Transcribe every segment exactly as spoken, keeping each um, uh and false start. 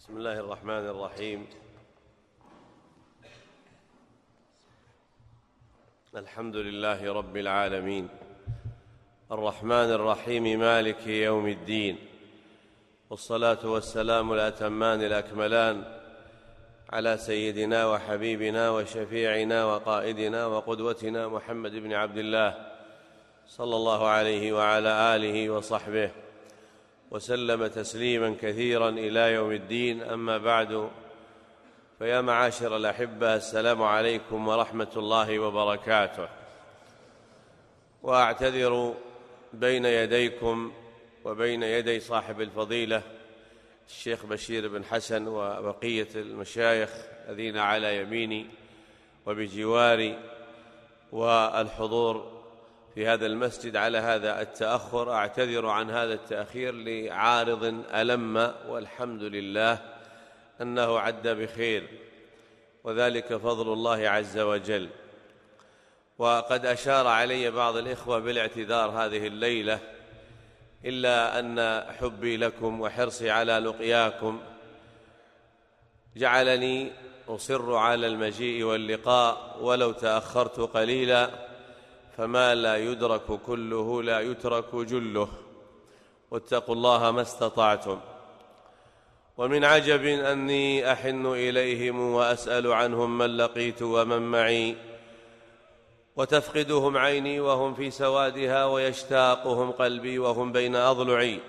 بسم الله الرحمن الرحيم. الحمد لله رب العالمين، الرحمن الرحيم، مالك يوم الدين، والصلاة والسلام الأتمان الأكملان على سيدنا وحبيبنا وشفيعنا وقائدنا وقدوتنا محمد بن عبد الله صلى الله عليه وعلى آله وصحبه وسلم تسليما كثيرا إلى يوم الدين. أما بعد، فيا معاشر الأحبة، السلام عليكم ورحمة الله وبركاته. وأعتذر بين يديكم وبين يدي صاحب الفضيلة الشيخ بشير بن حسن وبقية المشايخ الذين على يميني وبجواري والحضور في هذا المسجد على هذا التأخر. أعتذر عن هذا التأخير لعارض ألم، والحمد لله أنه عد بخير، وذلك فضل الله عز وجل. وقد أشار علي بعض الإخوة بالاعتذار هذه الليلة، إلا أن حبي لكم وحرصي على لقياكم جعلني أصر على المجيء واللقاء، ولو تأخرت قليلا فما لا يدرك كله لا يترك جله، واتقوا الله ما استطعتم. ومن عجب أني أحن إليهم وأسأل عنهم من لقيت ومن معي، وتفقدهم عيني وهم في سوادها، ويشتاقهم قلبي وهم بين أضلعي.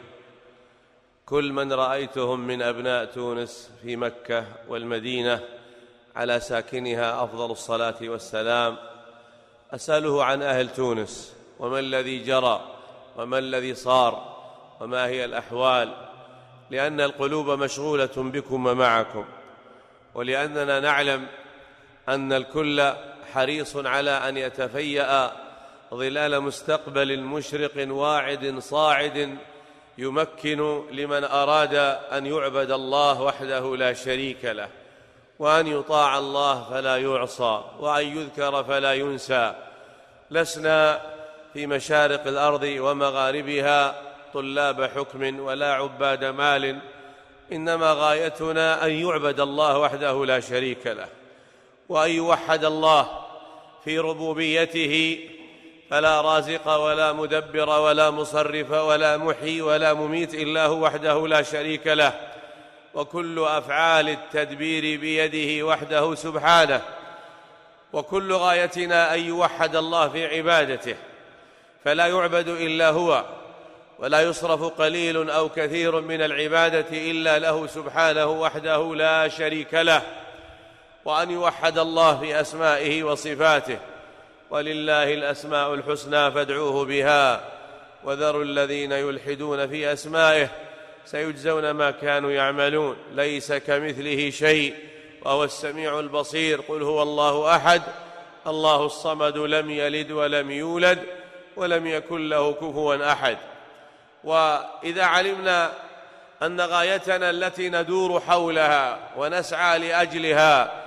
كل من رأيتهم من أبناء تونس في مكة والمدينة على ساكنها أفضل الصلاة والسلام أسأله عن أهل تونس، وما الذي جرى وما الذي صار وما هي الأحوال، لأن القلوب مشغولة بكم ومعكم، ولأننا نعلم أن الكل حريص على أن يتفيأ ظلال مستقبل مشرق واعد صاعد يمكن لمن أراد أن يعبد الله وحده لا شريك له، وأن يطاع الله فلا يعصى، وأن يذكر فلا ينسى. لسنا في مشارق الأرض ومغاربها طلاب حكم ولا عباد مال، إنما غايتنا أن يعبد الله وحده لا شريك له، وأن يوحد الله في ربوبيته، فلا رازق ولا مدبر ولا مصرف ولا محيي ولا مميت إلا هو وحده لا شريك له، وكل أفعال التدبير بيده وحده سبحانه. وكل غايتنا أن يوحد الله في عبادته، فلا يعبد إلا هو، ولا يصرف قليل أو كثير من العبادة إلا له سبحانه وحده لا شريك له، وأن يوحد الله في أسمائه وصفاته. ولله الأسماء الحسنى فادعوه بها، وذروا الذين يلحدون في أسمائه سيجزون ما كانوا يعملون. ليس كمثله شيء وهو السميع البصير. قل هو الله أحد الله الصمد لم يلد ولم يولد ولم يكن له كفوا أحد. وإذا علمنا أن غايتنا التي ندور حولها ونسعى لأجلها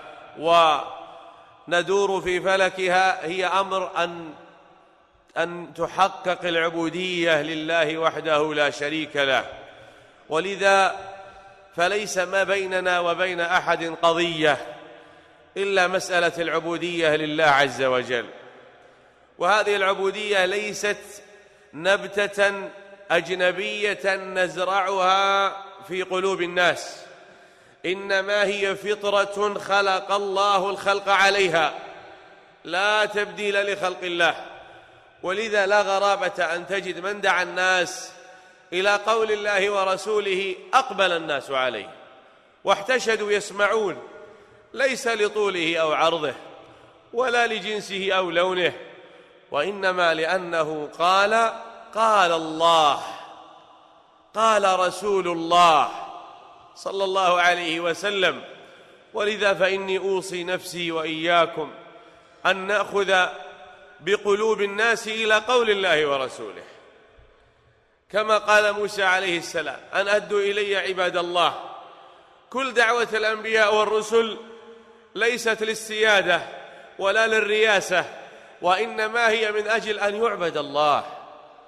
وندور في فلكها هي أمر أن أن تحقق العبودية لله وحده لا شريك له، ولذا فليس ما بيننا وبين أحد قضية إلا مسألة العبودية لله عز وجل. وهذه العبودية ليست نبتة أجنبية نزرعها في قلوب الناس، إنما هي فطرة خلق الله الخلق عليها، لا تبديل لخلق الله. ولذا لا غرابة أن تجد من دعا الناس إلى قول الله ورسوله أقبل الناس عليه واحتشدوا يسمعون، ليس لطوله أو عرضه ولا لجنسه أو لونه، وإنما لأنه قال قال الله قال رسول الله صلى الله عليه وسلم. ولذا فإني أوصي نفسي وإياكم أن نأخذ بقلوب الناس إلى قول الله ورسوله، كما قال موسى عليه السلام: أن أدوا إلي عباد الله. كل دعوة الأنبياء والرسل ليست للسيادة ولا للرياسة، وإنما هي من أجل أن يعبد الله.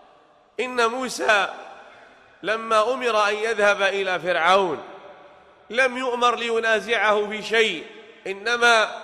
إن موسى لما أمر أن يذهب إلى فرعون لم يؤمر لينازعه في شيء، إنما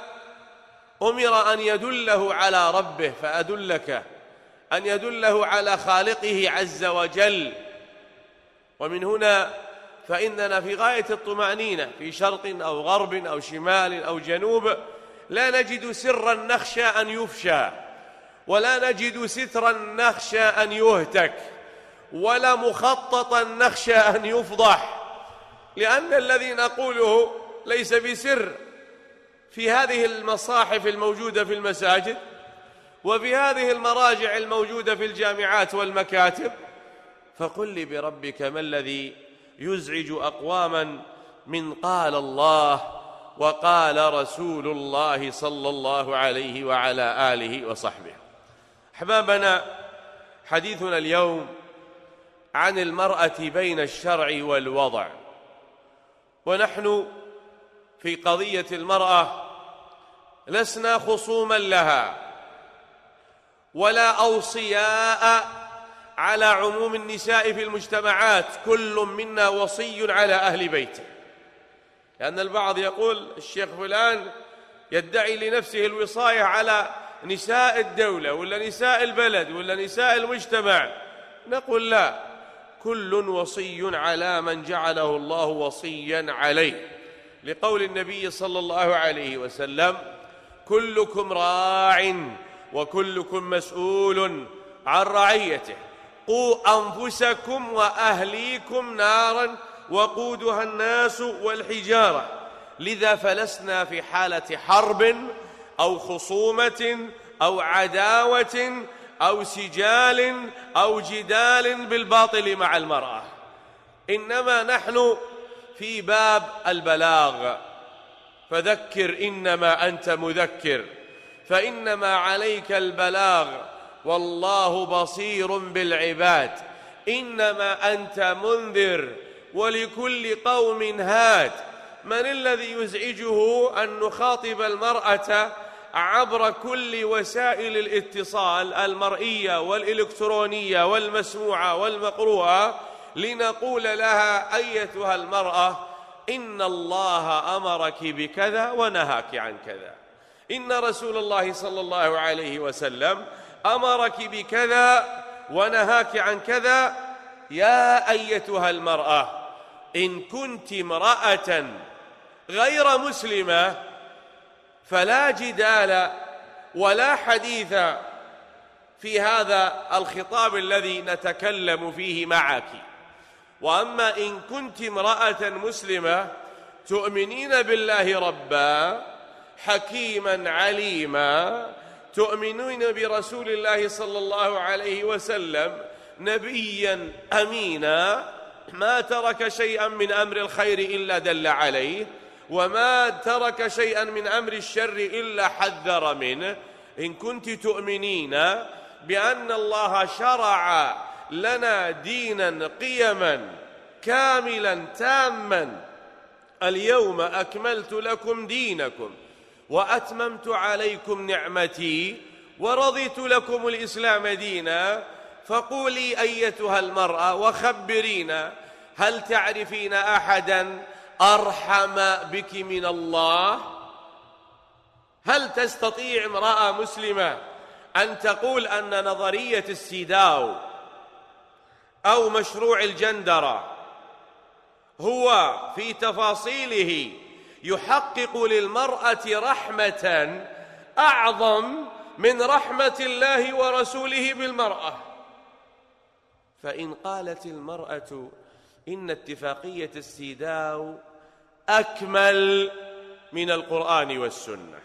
أمر أن يدله على ربه، فأدلك أن يدله على خالقه عز وجل. ومن هنا فإننا في غاية الطمأنينة في شرق أو غرب أو شمال أو جنوب، لا نجد سرا نخشى أن يفشى، ولا نجد سترا نخشى أن يهتك، ولا مخططا نخشى أن يفضح، لأن الذي نقوله ليس بسر. في هذه المصاحف الموجودة في المساجد، وفي هذه المراجع الموجودة في الجامعات والمكاتب، فقل لي بربك ما الذي يزعج أقواما من قال الله وقال رسول الله صلى الله عليه وعلى آله وصحبه. أحبابنا، حديثنا اليوم عن المرأة بين الشرع والوضع، ونحن في قضية المرأة لسنا خصوما لها ولا أوصياء على عموم النساء في المجتمعات، كل منا وصي على أهل بيته. لأن البعض يقول الشيخ فلان يدعي لنفسه الوصاية على نساء الدولة ولا نساء البلد ولا نساء المجتمع. نقول لا، كل وصي على من جعله الله وصيا عليه، لقول النبي صلى الله عليه وسلم: كلكم راع وكلكم مسؤول عن رعيته، قوا أنفسكم وأهليكم نارا وقودها الناس والحجارة. لذا فلسنا في حالة حرب أو خصومة أو عداوة أو سجال أو جدال بالباطل مع المرأة، إنما نحن في باب البلاغ. فذكر إنما أنت مذكر، فإنما عليك البلاغ والله بصير بالعباد. إنما أنت منذر ولكل قوم هاد. من الذي يزعجه أن نخاطب المرأة عبر كل وسائل الاتصال المرئية والإلكترونية والمسموعة والمقروءة لنقول لها: أيتها المرأة، إن الله أمرك بكذا ونهاك عن كذا، إن رسول الله صلى الله عليه وسلم أمرك بكذا ونهاك عن كذا. يا أيتها المرأة، إن كنت امرأة غير مسلمة فلا جدال ولا حديث في هذا الخطاب الذي نتكلم فيه معك. وأما إن كنت امرأة مسلمة تؤمنين بالله ربا، حكيما عليما، تؤمنون برسول الله صلى الله عليه وسلم نبيا أمينا، ما ترك شيئا من أمر الخير إلا دل عليه، وما ترك شيئا من أمر الشر إلا حذر منه. إن كنت تؤمنين بأن الله شرع لنا دينا قيما كاملا تاما: اليوم أكملت لكم دينكم وأتممت عليكم نعمتي ورضيت لكم الإسلام دينا، فقولي أيتها المرأة وخبرينا: هل تعرفين أحدا أرحم بك من الله؟ هل تستطيع امرأة مسلمة أن تقول أن نظرية السيداو أو مشروع الجندرة هو في تفاصيله يحقق للمرأة رحمة أعظم من رحمة الله ورسوله بالمرأة؟ فإن قالت المرأة إن اتفاقية السيداو أكمل من القرآن والسنة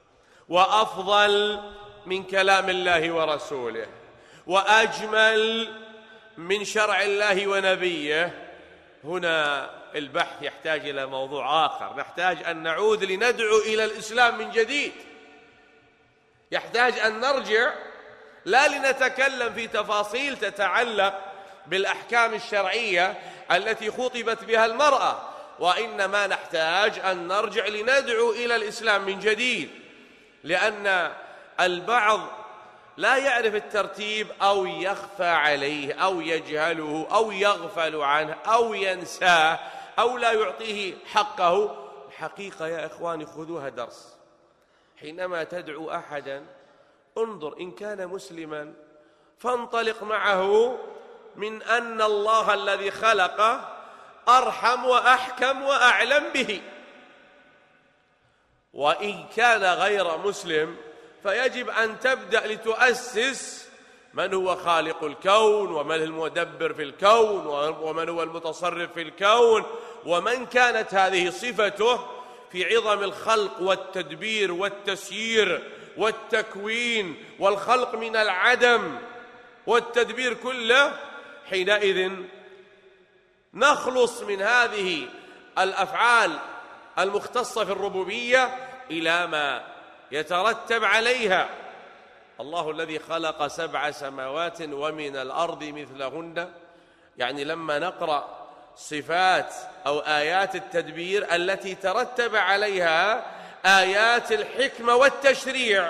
وأفضل من كلام الله ورسوله وأجمل من شرع الله ونبيه، هنا البحث يحتاج إلى موضوع آخر. نحتاج أن نعود لندعو إلى الإسلام من جديد، يحتاج أن نرجع لا لنتكلم في تفاصيل تتعلق بالأحكام الشرعية التي خطبت بها المرأة، وإنما نحتاج أن نرجع لندعو إلى الإسلام من جديد، لأن البعض لا يعرف الترتيب أو يخفى عليه أو يجهله أو يغفل عنه أو ينساه أو لا يعطيه حقه. حقيقة يا إخواني خذوها درس، حينما تدعو أحدا انظر إن كان مسلما فانطلق معه من أن الله الذي خلقه أرحم وأحكم وأعلم به، وإن كان غير مسلم فيجب أن تبدأ لتؤسس من هو خالق الكون، ومن هو المدبر في الكون، ومن هو المتصرف في الكون، ومن كانت هذه صفته في عظم الخلق والتدبير والتسيير والتكوين والخلق من العدم والتدبير كله. حينئذ نخلص من هذه الأفعال المختصة في الربوبية إلى ما يترتب عليها. الله الذي خلق سبع سماوات ومن الأرض مثلهن، يعني لما نقرأ صفات أو آيات التدبير التي ترتب عليها آيات الحكمة والتشريع،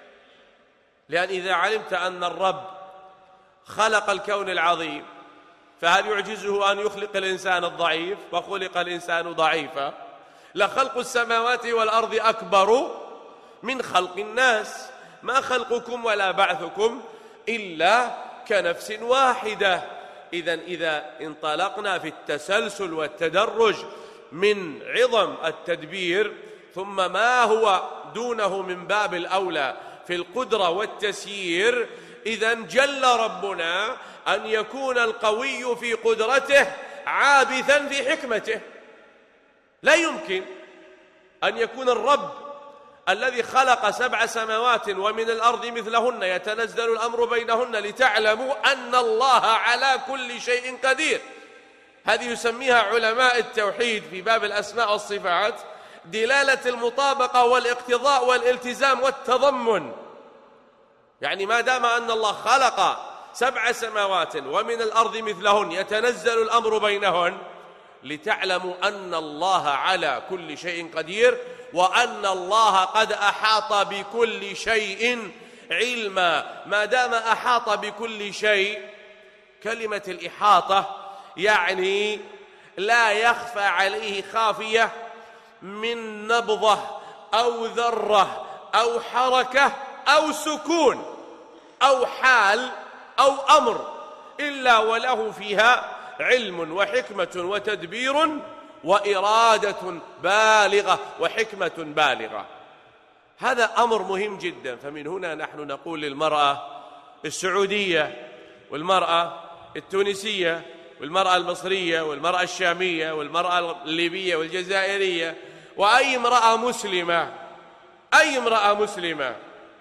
لأن إذا علمت أن الرب خلق الكون العظيم فهل يعجزه أن يخلق الإنسان الضعيف؟ وخلق الإنسان ضعيفا. لخلق السماوات والأرض أكبر من خلق الناس، ما خلقكم ولا بعثكم إلا كنفس واحدة. إذن إذا انطلقنا في التسلسل والتدرج من عظم التدبير ثم ما هو دونه من باب الأولى في القدرة والتسيير، إذن جل ربنا أن يكون القوي في قدرته عابثا في حكمته. لا يمكن أن يكون الرب الذي خلق سبع سماوات ومن الأرض مثلهن يتنزل الأمر بينهن لتعلموا أن الله على كل شيء قدير. هذه يسميها علماء التوحيد في باب الأسماء والصفات دلالة المطابقة والاقتضاء والالتزام والتضمن. يعني ما دام أن الله خلق سبع سماوات ومن الأرض مثلهن يتنزل الأمر بينهن لتعلموا أن الله على كل شيء قدير، وأن الله قد أحاط بكل شيء علما. ما دام أحاط بكل شيء، كلمة الإحاطة يعني لا يخفى عليه خافية من نبضة أو ذرة أو حركة أو سكون أو حال أو أمر إلا وله فيها علم وحكمة وتدبير وإرادة بالغة وحكمة بالغة. هذا أمر مهم جدا. فمن هنا نحن نقول للمرأة السعودية والمرأة التونسية والمرأة المصرية والمرأة الشامية والمرأة الليبية والجزائرية وأي امرأة مسلمة، أي امرأة مسلمة،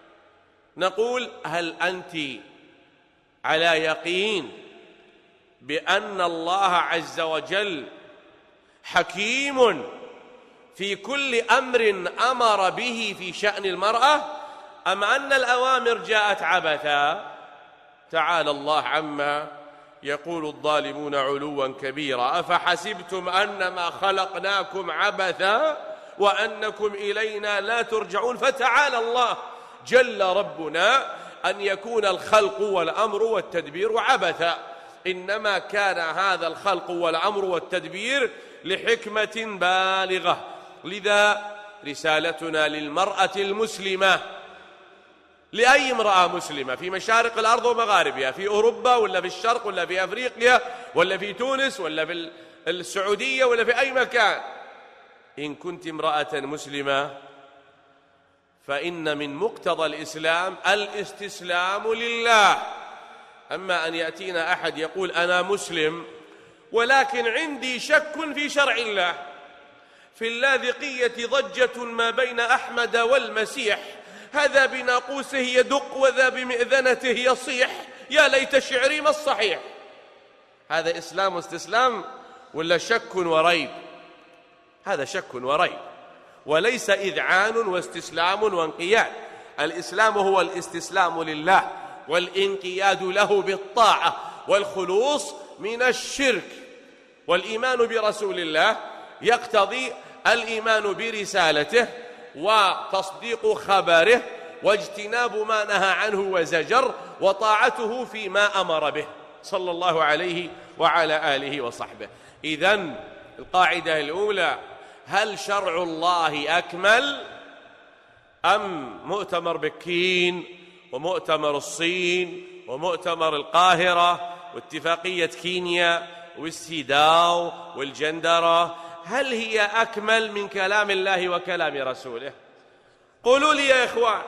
نقول هل أنت على يقين بأن الله عز وجل حكيم في كل أمر أمر به في شأن المرأة، أم أن الأوامر جاءت عبثا؟ تعالى الله عما يقول الظالمون علوا كبيرا. أفحسبتم أنما خلقناكم عبثا وأنكم إلينا لا ترجعون. فتعالى الله جل ربنا أن يكون الخلق والأمر والتدبير عبثا، إنما كان هذا الخلق والأمر والتدبير لحكمة بالغة. لذا رسالتنا للمرأة المسلمة، لأي امرأة مسلمة في مشارق الأرض ومغاربها، في أوروبا ولا في الشرق ولا في أفريقيا ولا في تونس ولا في السعودية ولا في أي مكان، إن كنت امرأة مسلمة فإن من مقتضى الإسلام الاستسلام لله. أما أن يأتينا أحد يقول أنا مسلم ولكن عندي شك في شرع الله، في اللاذقية ضجة ما بين أحمد والمسيح، هذا بناقوسه يدق وذا بمئذنته يصيح، يا ليت شعري ما الصحيح. هذا إسلام واستسلام ولا شك وريب؟ هذا شك وريب وليس إذعان واستسلام وانقياد. الإسلام هو الاستسلام لله والانقياد له بالطاعة والخلوص من الشرك. والإيمان برسول الله يقتضي الإيمان برسالته وتصديق خبره واجتناب ما نهى عنه وزجر وطاعته فيما أمر به صلى الله عليه وعلى آله وصحبه. إذن القاعدة الأولى: هل شرع الله أكمل أم مؤتمر بكين ومؤتمر الصين ومؤتمر القاهرة واتفاقية كينيا والسيداو والجندرة؟ هل هي أكمل من كلام الله وكلام رسوله؟ قولوا لي يا إخوان،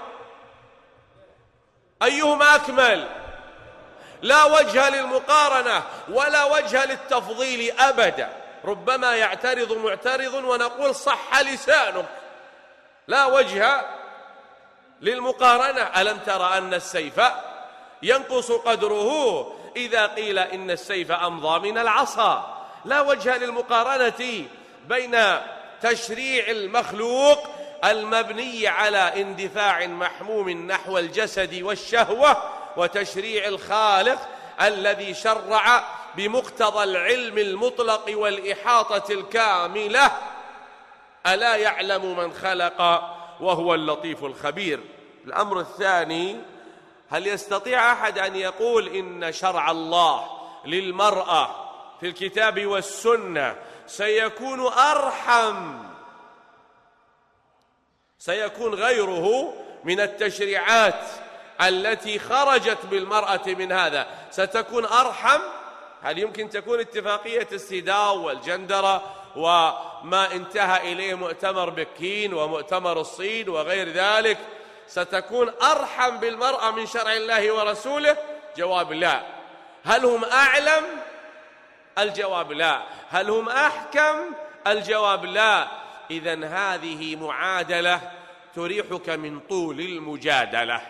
أيهما أكمل؟ لا وجه للمقارنة ولا وجه للتفضيل أبدا. ربما يعترض معترض ونقول: صح لسانك، لا وجه للمقارنة. ألم ترى أن السيف ينقص قدره إذا قيل إن السيف أمضى من العصا؟ لا وجه للمقارنة بين تشريع المخلوق المبني على اندفاع محموم نحو الجسد والشهوة وتشريع الخالق الذي شرع بمقتضى العلم المطلق والإحاطة الكاملة. ألا يعلم من خلق وهو اللطيف الخبير. الأمر الثاني: هل يستطيع أحد أن يقول إن شرع الله للمرأة في الكتاب والسنة سيكون أرحم، سيكون غيره من التشريعات التي خرجت بالمرأة من هذا ستكون أرحم؟ هل يمكن تكون اتفاقية السيداو والجندرة وما انتهى إليه مؤتمر بكين ومؤتمر الصين وغير ذلك ستكون أرحم بالمرأة من شرع الله ورسوله؟ جواب لا. هل هم أعلم؟ الجواب لا. هل هم أحكم؟ الجواب لا. إذن هذه معادلة تريحك من طول المجادلة.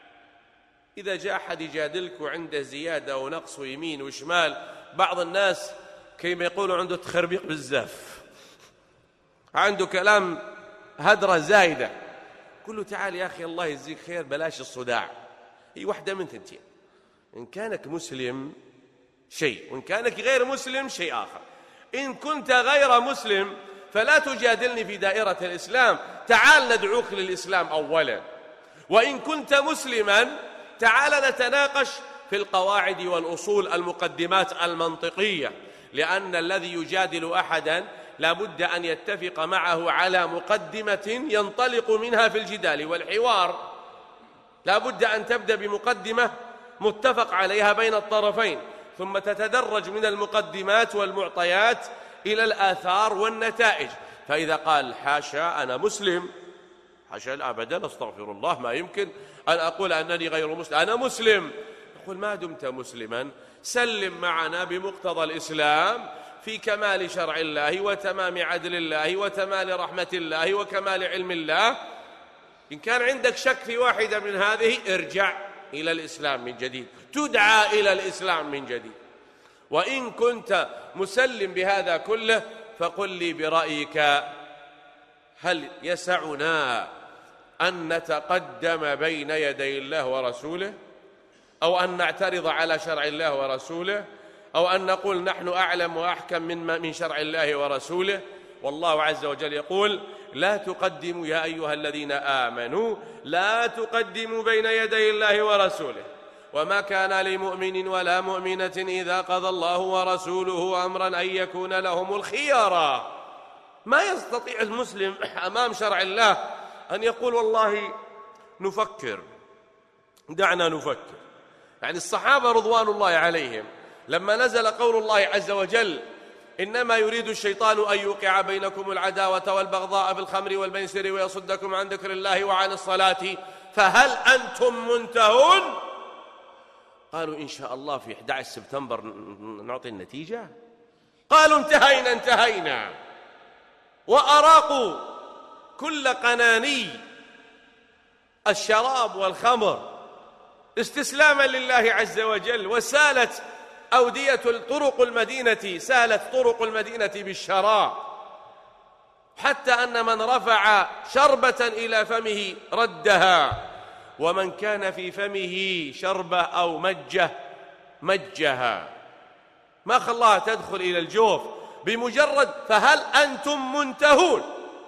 إذا جاء أحد يجادلك وعنده زيادة ونقص ويمين وشمال، بعض الناس كيما يقولوا عنده تخربيق بالزاف، عنده كلام هدرة زايدة، قل له: تعال يا أخي الله يجزيك خير، بلاش الصداع. هي واحدة من ثنتين: إن كانك مسلم شيء، وإن كانك غير مسلم شيء آخر. إن كنت غير مسلم فلا تجادلني في دائرة الإسلام، تعال ندعوك للإسلام أولا. وإن كنت مسلما تعال نتناقش في القواعد والأصول، المقدمات المنطقية، لأن الذي يجادل أحدا لا بد أن يتفق معه على مقدمة ينطلق منها في الجدال والحوار. لا بد أن تبدأ بمقدمة متفق عليها بين الطرفين، ثم تتدرج من المقدمات والمعطيات إلى الآثار والنتائج. فإذا قال: حاشا أنا مسلم، حاشا أبدا، أستغفر الله، ما يمكن أن أقول أنني غير مسلم، أنا مسلم، نقول: ما دمت مسلما سلم معنا بمقتضى الإسلام في كمال شرع الله وتمام عدل الله وتمام رحمة الله وكمال علم الله. إن كان عندك شك في واحدة من هذه ارجع إلى الإسلام من جديد، تدعى إلى الإسلام من جديد. وإن كنت مسلم بهذا كله فقل لي برأيك: هل يسعنا أن نتقدم بين يدي الله ورسوله، أو أن نعترض على شرع الله ورسوله، أو أن نقول نحن أعلم وأحكم من من شرع الله ورسوله؟ والله عز وجل يقول: لا تقدموا يا أيها الذين آمنوا لا تقدموا بين يدي الله ورسوله، وما كان لمؤمن ولا مؤمنة إذا قضى الله ورسوله أمرا أن يكون لهم الخيارة. ما يستطيع المسلم أمام شرع الله أن يقول: والله نفكر، دعنا نفكر. يعني الصحابة رضوان الله عليهم لما نزل قول الله عز وجل: إنما يريد الشيطان أن يوقع بينكم العداوة والبغضاء في الخمر والميسر ويصدكم عن ذكر الله وعن الصلاة فهل أنتم منتهون؟ قالوا: إن شاء الله في أحد عشر سبتمبر نعطي النتيجة. قالوا: انتهينا انتهينا، وأراقوا كل قناني الشراب والخمر استسلاما لله عز وجل. وسالت أودية طرق المدينة، سالت طرق المدينة بالشراب، حتى أن من رفع شربة إلى فمه ردها، ومن كان في فمه شربة أو مجة مجها، ما خلاها تدخل إلى الجوف بمجرد فهل أنتم منتهون.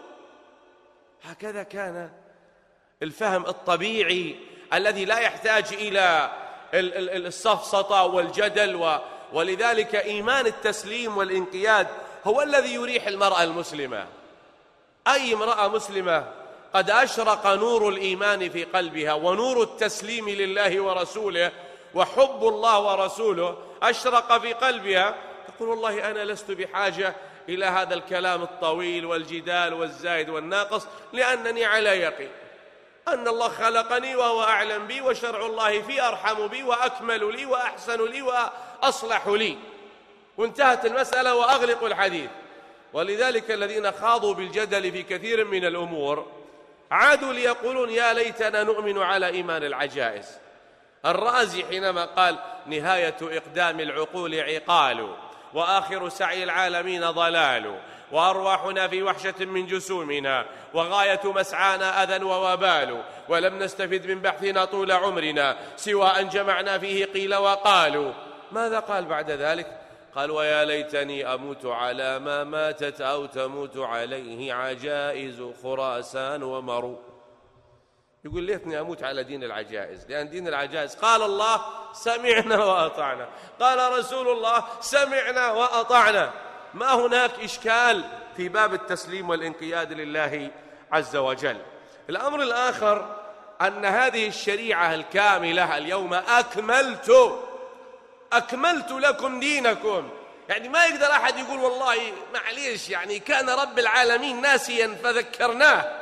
هكذا كان الفهم الطبيعي الذي لا يحتاج إلى السفسطة والجدل. ولذلك إيمان التسليم والانقياد هو الذي يريح المرأة المسلمة. أي امرأة مسلمة قد أشرق نور الإيمان في قلبها ونور التسليم لله ورسوله وحب الله ورسوله أشرق في قلبها، تقول والله أنا لست بحاجة إلى هذا الكلام الطويل والجدال والزايد والناقص، لأنني على يقين أن الله خلقني وهو أعلم بي، وشرع الله في أرحم بي وأكمل لي وأحسن لي وأصلح لي، وانتهت المسألة وأغلق الحديث. ولذلك الذين خاضوا بالجدل في كثير من الأمور عادوا ليقولون يا ليتنا نؤمن على إيمان العجائز. الرازي حينما قال نهاية إقدام العقول عقال، وآخر سعي العالمين ضلال، وأرواحنا في وحشة من جسومنا، وغاية مسعانا أذى ووبال، ولم نستفد من بحثنا طول عمرنا سوى أن جمعنا فيه قيل وقالوا. ماذا قال بعد ذلك؟ قال ويا ليتني أموت على ما ماتت أو تموت عليه عجائز خراسان ومرو. يقول ليتني أموت على دين العجائز، لأن دين العجائز قال الله سمعنا وأطعنا، قال رسول الله سمعنا وأطعنا. ما هناك إشكال في باب التسليم والانقياد لله عز وجل. الأمر الآخر أن هذه الشريعة الكاملة اليوم أكملت أكملت لكم دينكم. يعني ما يقدر أحد يقول والله معليش يعني كان رب العالمين ناسيا فذكرناه،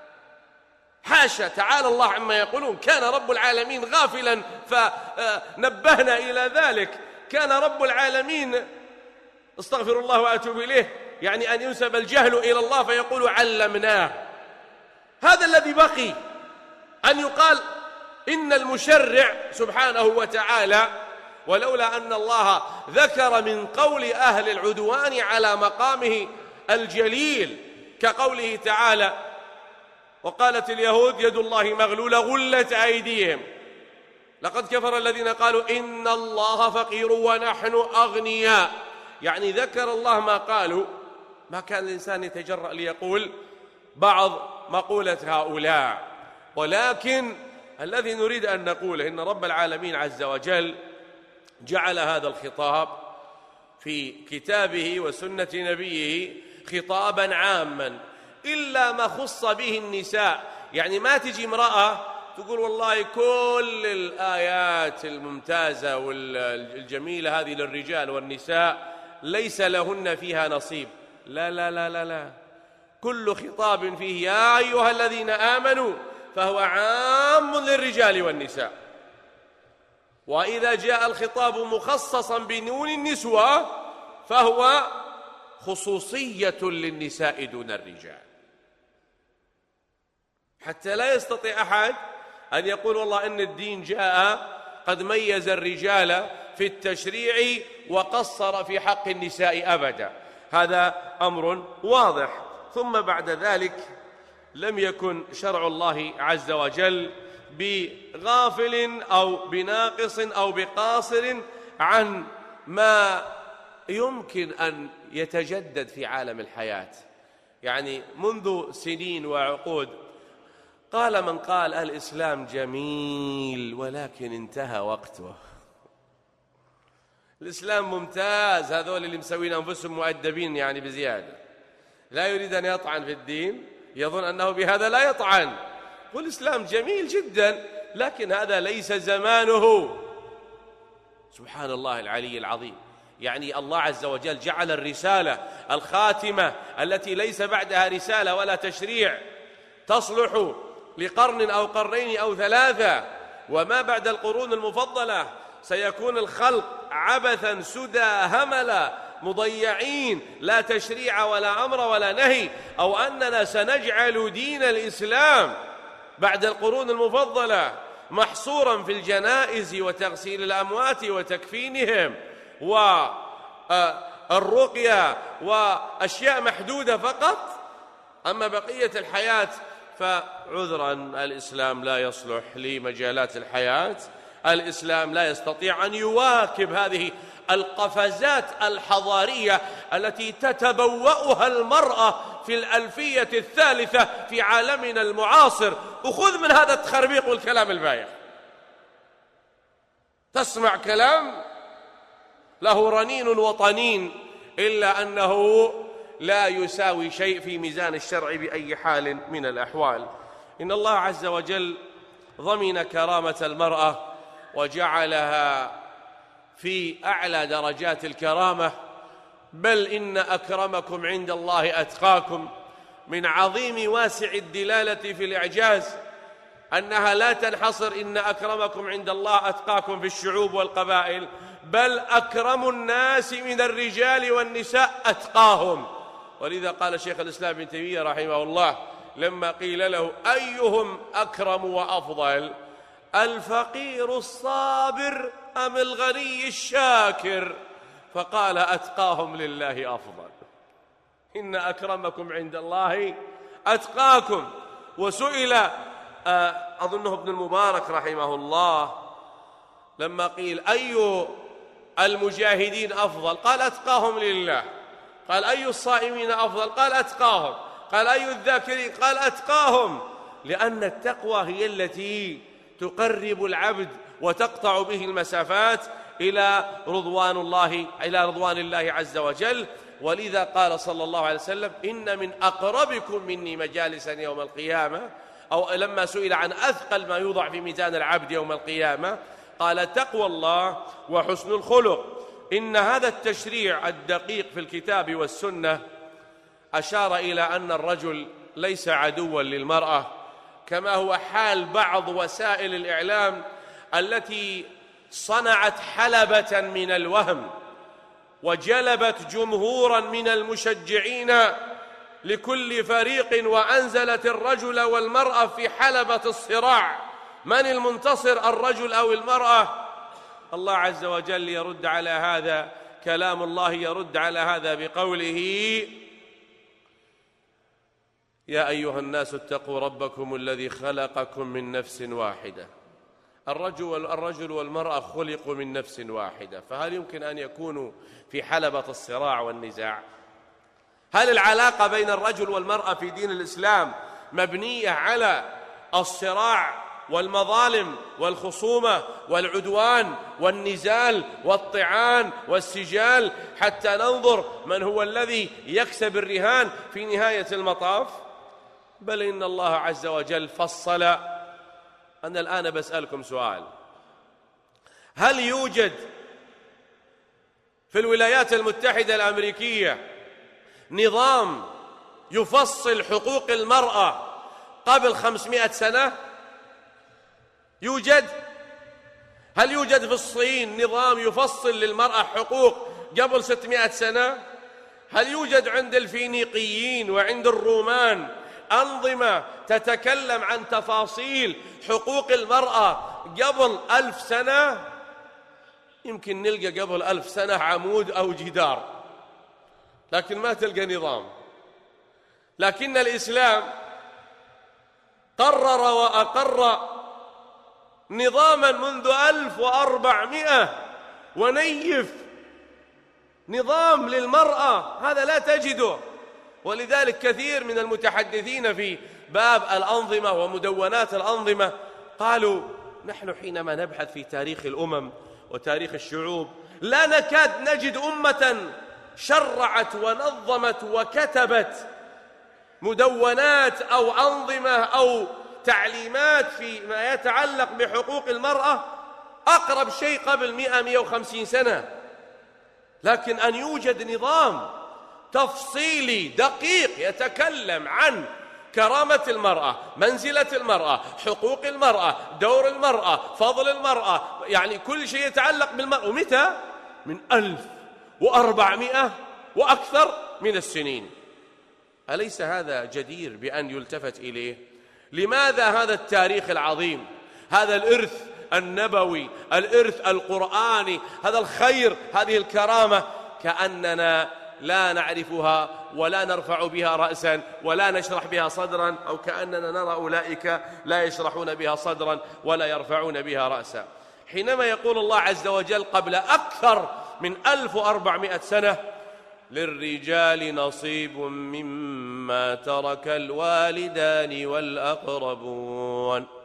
حاشا تعالى الله عما يقولون. كان رب العالمين غافلا فنبهنا إلى ذلك. كان رب العالمين استغفر الله وأتوب إليه يعني أن ينسب الجهل إلى الله فيقول علمناه. هذا الذي بقي، أن يقال إن المشرع سبحانه وتعالى، ولولا أن الله ذكر من قول أهل العدوان على مقامه الجليل كقوله تعالى وقالت اليهود يد الله مغلولة غلت أيديهم، لقد كفر الذين قالوا إن الله فقير ونحن أغنياء. يعني ذكر الله ما قالوا، ما كان الإنسان يتجرأ ليقول بعض مقولة هؤلاء. ولكن الذي نريد أن نقوله إن رب العالمين عز وجل جعل هذا الخطاب في كتابه وسنة نبيه خطابا عاما إلا ما خص به النساء. يعني ما تجي امرأة تقول والله كل الآيات الممتازة والجميلة هذه للرجال والنساء ليس لهن فيها نصيب. لا لا لا لا لا، كل خطاب فيه يا أيها الذين آمنوا فهو عام للرجال والنساء. وإذا جاء الخطاب مخصصا بنون النسوة فهو خصوصية للنساء دون الرجال، حتى لا يستطيع أحد أن يقول والله إن الدين جاء قد ميز الرجال في التشريع وقصر في حق النساء أبدا. هذا أمر واضح. ثم بعد ذلك لم يكن شرع الله عز وجل بغافل أو بناقص أو بقاصر عن ما يمكن أن يتجدد في عالم الحياة. يعني منذ سنين وعقود قال من قال الإسلام جميل ولكن انتهى وقته. الإسلام ممتاز، هذول اللي مسوين أنفسهم مؤدبين يعني بزيادة، لا يريد أن يطعن في الدين، يظن أنه بهذا لا يطعن. والإسلام جميل جدا لكن هذا ليس زمانه. سبحان الله العلي العظيم. يعني الله عز وجل جعل الرسالة الخاتمة التي ليس بعدها رسالة ولا تشريع تصلح لقرن أو قرنين أو ثلاثة، وما بعد القرون المفضلة سيكون الخلق عبثا سدى هملا مضيعين، لا تشريع ولا أمر ولا نهي. أو أننا سنجعل دين الإسلام بعد القرون المفضلة محصورا في الجنائز وتغسيل الأموات وتكفينهم والرقية وأشياء محدودة فقط. أما بقية الحياة فعذرا الإسلام لا يصلح لمجالات الحياة. الإسلام لا يستطيع أن يواكب هذه القفزات الحضارية التي تتبوأها المرأة في الألفية الثالثة في عالمنا المعاصر. وخذ من هذا التخربيق والكلام البايخ، تسمع كلام له رنين وطنين إلا أنه لا يساوي شيء في ميزان الشرع بأي حال من الأحوال. إن الله عز وجل ضمن كرامة المرأة وجعلها في أعلى درجات الكرامة، بل إن أكرمكم عند الله أتقاكم، من عظيم واسع الدلالة في الإعجاز أنها لا تنحصر إن أكرمكم عند الله أتقاكم في الشعوب والقبائل، بل أكرم الناس من الرجال والنساء أتقاهم. ولذا قال شيخ الإسلام ابن تيمية رحمه الله لما قيل له أيهم أكرم وأفضل، الفقير الصابر أم الغني الشاكر؟ فقال أتقاهم لله أفضل. إن أكرمكم عند الله أتقاكم. وسئل أظنه ابن المبارك رحمه الله لما قيل أي المجاهدين أفضل؟ قال أتقاهم لله. قال أي الصائمين أفضل؟ قال أتقاهم. قال أي الذاكرين؟ قال أتقاهم. لأن التقوى هي التي تقرب العبد وتقطع به المسافات إلى رضوان الله إلى رضوان الله عز وجل. ولذا قال صلى الله عليه وسلم إن من أقربكم مني مجالسا يوم القيامة، أو لما سئل عن أثقل ما يوضع في ميزان العبد يوم القيامة قال تقوى الله وحسن الخلق. إن هذا التشريع الدقيق في الكتاب والسنة أشار إلى أن الرجل ليس عدوا للمرأة، كما هو حال بعض وسائل الإعلام التي صنعت حلبة من الوهم وجلبت جمهورا من المشجعين لكل فريق، وأنزلت الرجل والمرأة في حلبة الصراع، من المنتصر الرجل أو المرأة؟ الله عز وجل يرد على هذا، كلام الله يرد على هذا بقوله يا أيها الناس اتقوا ربكم الذي خلقكم من نفس واحدة. الرجل الرجل والمرأة خلقوا من نفس واحدة، فهل يمكن أن يكونوا في حلبة الصراع والنزاع؟ هل العلاقة بين الرجل والمرأة في دين الإسلام مبنية على الصراع والمظالم والخصومة والعدوان والنزال والطعان والسجال حتى ننظر من هو الذي يكسب الرهان في نهاية المطاف؟ بل إن الله عز وجل فصل. أنا الآن بسألكم سؤال: هل يوجد في الولايات المتحدة الأمريكية نظام يفصل حقوق المرأة قبل خمسمائة سنة؟ يوجد؟ هل يوجد في الصين نظام يفصل للمرأة حقوق قبل ستمائة سنة؟ هل يوجد عند الفينيقيين وعند الرومان أنظمة تتكلم عن تفاصيل حقوق المرأة قبل ألف سنة؟ يمكن نلقى قبل ألف سنة عمود أو جدار، لكن ما تلقى نظام. لكن الإسلام قرر وأقر نظاما منذ ألف وأربعمائة ونيف، نظام للمرأة، هذا لا تجده. ولذلك كثير من المتحدثين في باب الأنظمة ومدونات الأنظمة قالوا نحن حينما نبحث في تاريخ الأمم وتاريخ الشعوب لا نكاد نجد أمة شرعت ونظمت وكتبت مدونات أو أنظمة أو تعليمات فيما يتعلق بحقوق المرأة أقرب شيء قبل مئة مئة وخمسين سنة. لكن أن يوجد نظام تفصيلي دقيق يتكلم عن كرامة المرأة، منزلة المرأة، حقوق المرأة، دور المرأة، فضل المرأة، يعني كل شيء يتعلق بالمرأة، ومتى؟ من ألف وأربعمائة وأكثر من السنين. أليس هذا جدير بأن يلتفت إليه؟ لماذا هذا التاريخ العظيم، هذا الإرث النبوي، الإرث القرآني، هذا الخير، هذه الكرامة كأننا لا نعرفها ولا نرفع بها رأسا ولا نشرح بها صدرا، أو كأننا نرى أولئك لا يشرحون بها صدرا ولا يرفعون بها رأسا. حينما يقول الله عز وجل قبل أكثر من ألف وأربعمائة سنة للرجال نصيب مما ترك الوالدان والأقربون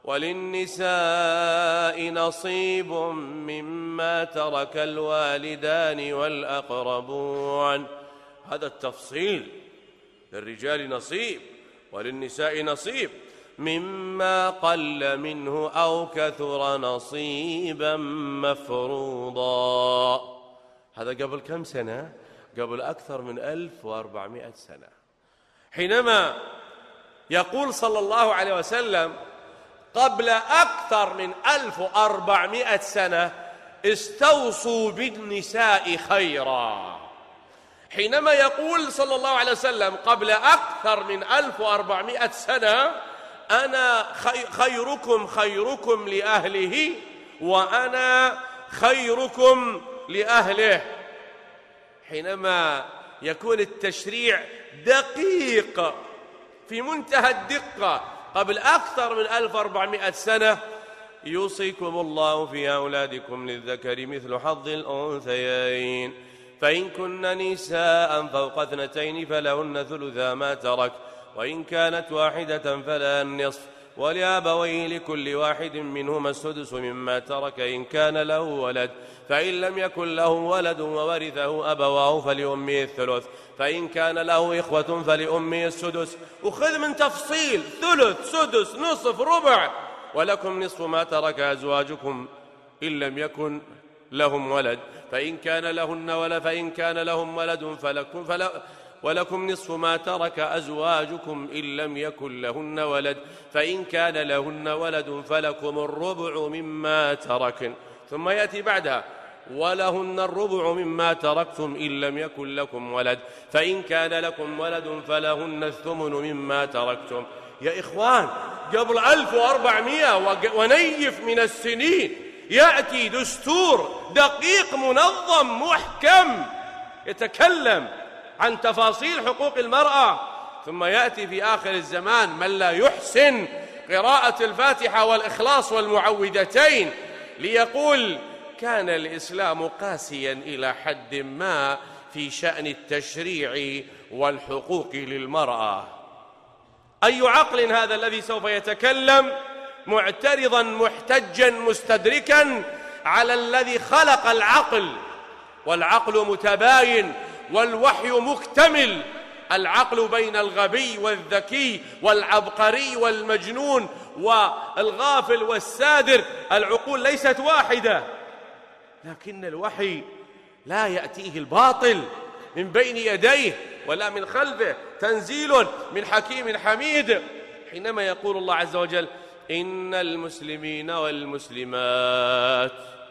وللنساء نصيب مما ترك الوالدان والأقربون. هذا التفصيل، للرجال نصيب وللنساء نصيب مما قل منه أو كثر نصيبا مفروضا. هذا قبل كم سنة؟ قبل أكثر من ألف وأربعمائة سنة، حينما يقول صلى الله عليه وسلم قبل أكثر من ألف وأربعمائة سنة استوصوا بالنساء خيرا. حينما يقول صلى الله عليه وسلم قبل أكثر من ألف وأربعمائة سنة أنا خيركم خيركم لأهله وأنا خيركم لأهله، حينما يكون التشريع دقيق في منتهى الدقة قبل أكثر من ألف وأربعمائة سنة: يوصيكم الله في أولادكم للذكر مثل حظ الأنثيين، فإن كن نساء فوق اثنتين فلهن ثلثا ما ترك، وإن كانت واحدة فلها النصف، ولأبويه لكل واحد منهما السدس مما ترك إن كان له ولد، فإن لم يكن له ولد وورثه أبواه فلأمه الثلث، فإن كان له إخوة فلأمه السدس. وخذ من تفصيل: ثلث، سدس، نصف، ربع. ولكم نصف ما ترك أزواجكم إن لم يكن لهم ولد، فإن كان لهن ولد فإن كان لهم ولد فلكم فلا ولكم نصف ما ترك أزواجكم إن لم يكن لهن ولد، فإن كان لهن ولد فلكم الربع مما تركن. ثم يأتي بعدها: ولهن الربع مما تركتم إن لم يكن لكم ولد، فإن كان لكم ولد فلهن الثمن مما تركتم. يا إخوان، قبل ألف وأربعمائة ونيف من السنين يأتي دستور دقيق منظم محكم يتكلم عن تفاصيل حقوق المرأة. ثم يأتي في آخر الزمان من لا يحسن قراءة الفاتحة والإخلاص والمعوذتين ليقول: كان الإسلام قاسيا إلى حد ما في شأن التشريع والحقوق للمرأة. أي عقل هذا الذي سوف يتكلم معترضا محتجا مستدركا على الذي خلق العقل؟ والعقل متباين والوحي مكتمل. العقل بين الغبي والذكي والعبقري والمجنون والغافل والسادر. العقول ليست واحدة، لكن الوحي لا يأتيه الباطل من بين يديه ولا من خلفه، تنزيل من حكيم حميد. حينما يقول الله عز وجل: إن المسلمين والمسلمات،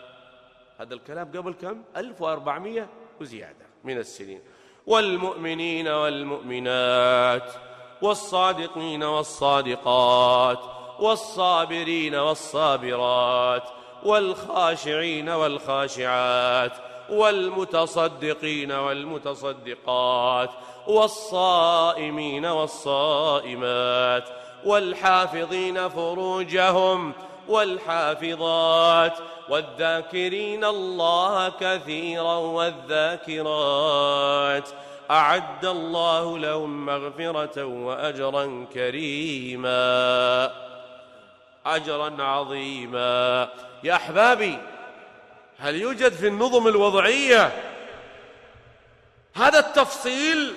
هذا الكلام قبل كم؟ ألف وأربعمائة وزيادة من السنين. والمؤمنين والمؤمنات، والصادقين والصادقات، والصابرين والصابرات، والخاشعين والخاشعات، والمتصدقين والمتصدقات، والصائمين والصائمات، والحافظين فروجهم والحافظات، والذاكرين الله كثيرا والذاكرات، أعد الله لهم مغفرة وأجرا كريما، أجرا عظيما. يا أحبابي، هل يوجد في النظم الوضعية هذا التفصيل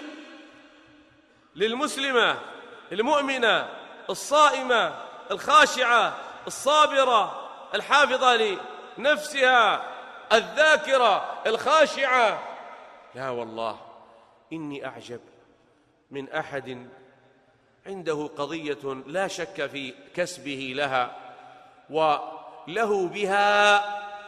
للمسلمة المؤمنة الصائمة الخاشعة الصابرة الحافظة لنفسها الذاكرة الخاشعة؟ لا والله، إني أعجب من أحد عنده قضية لا شك في كسبه لها وله بها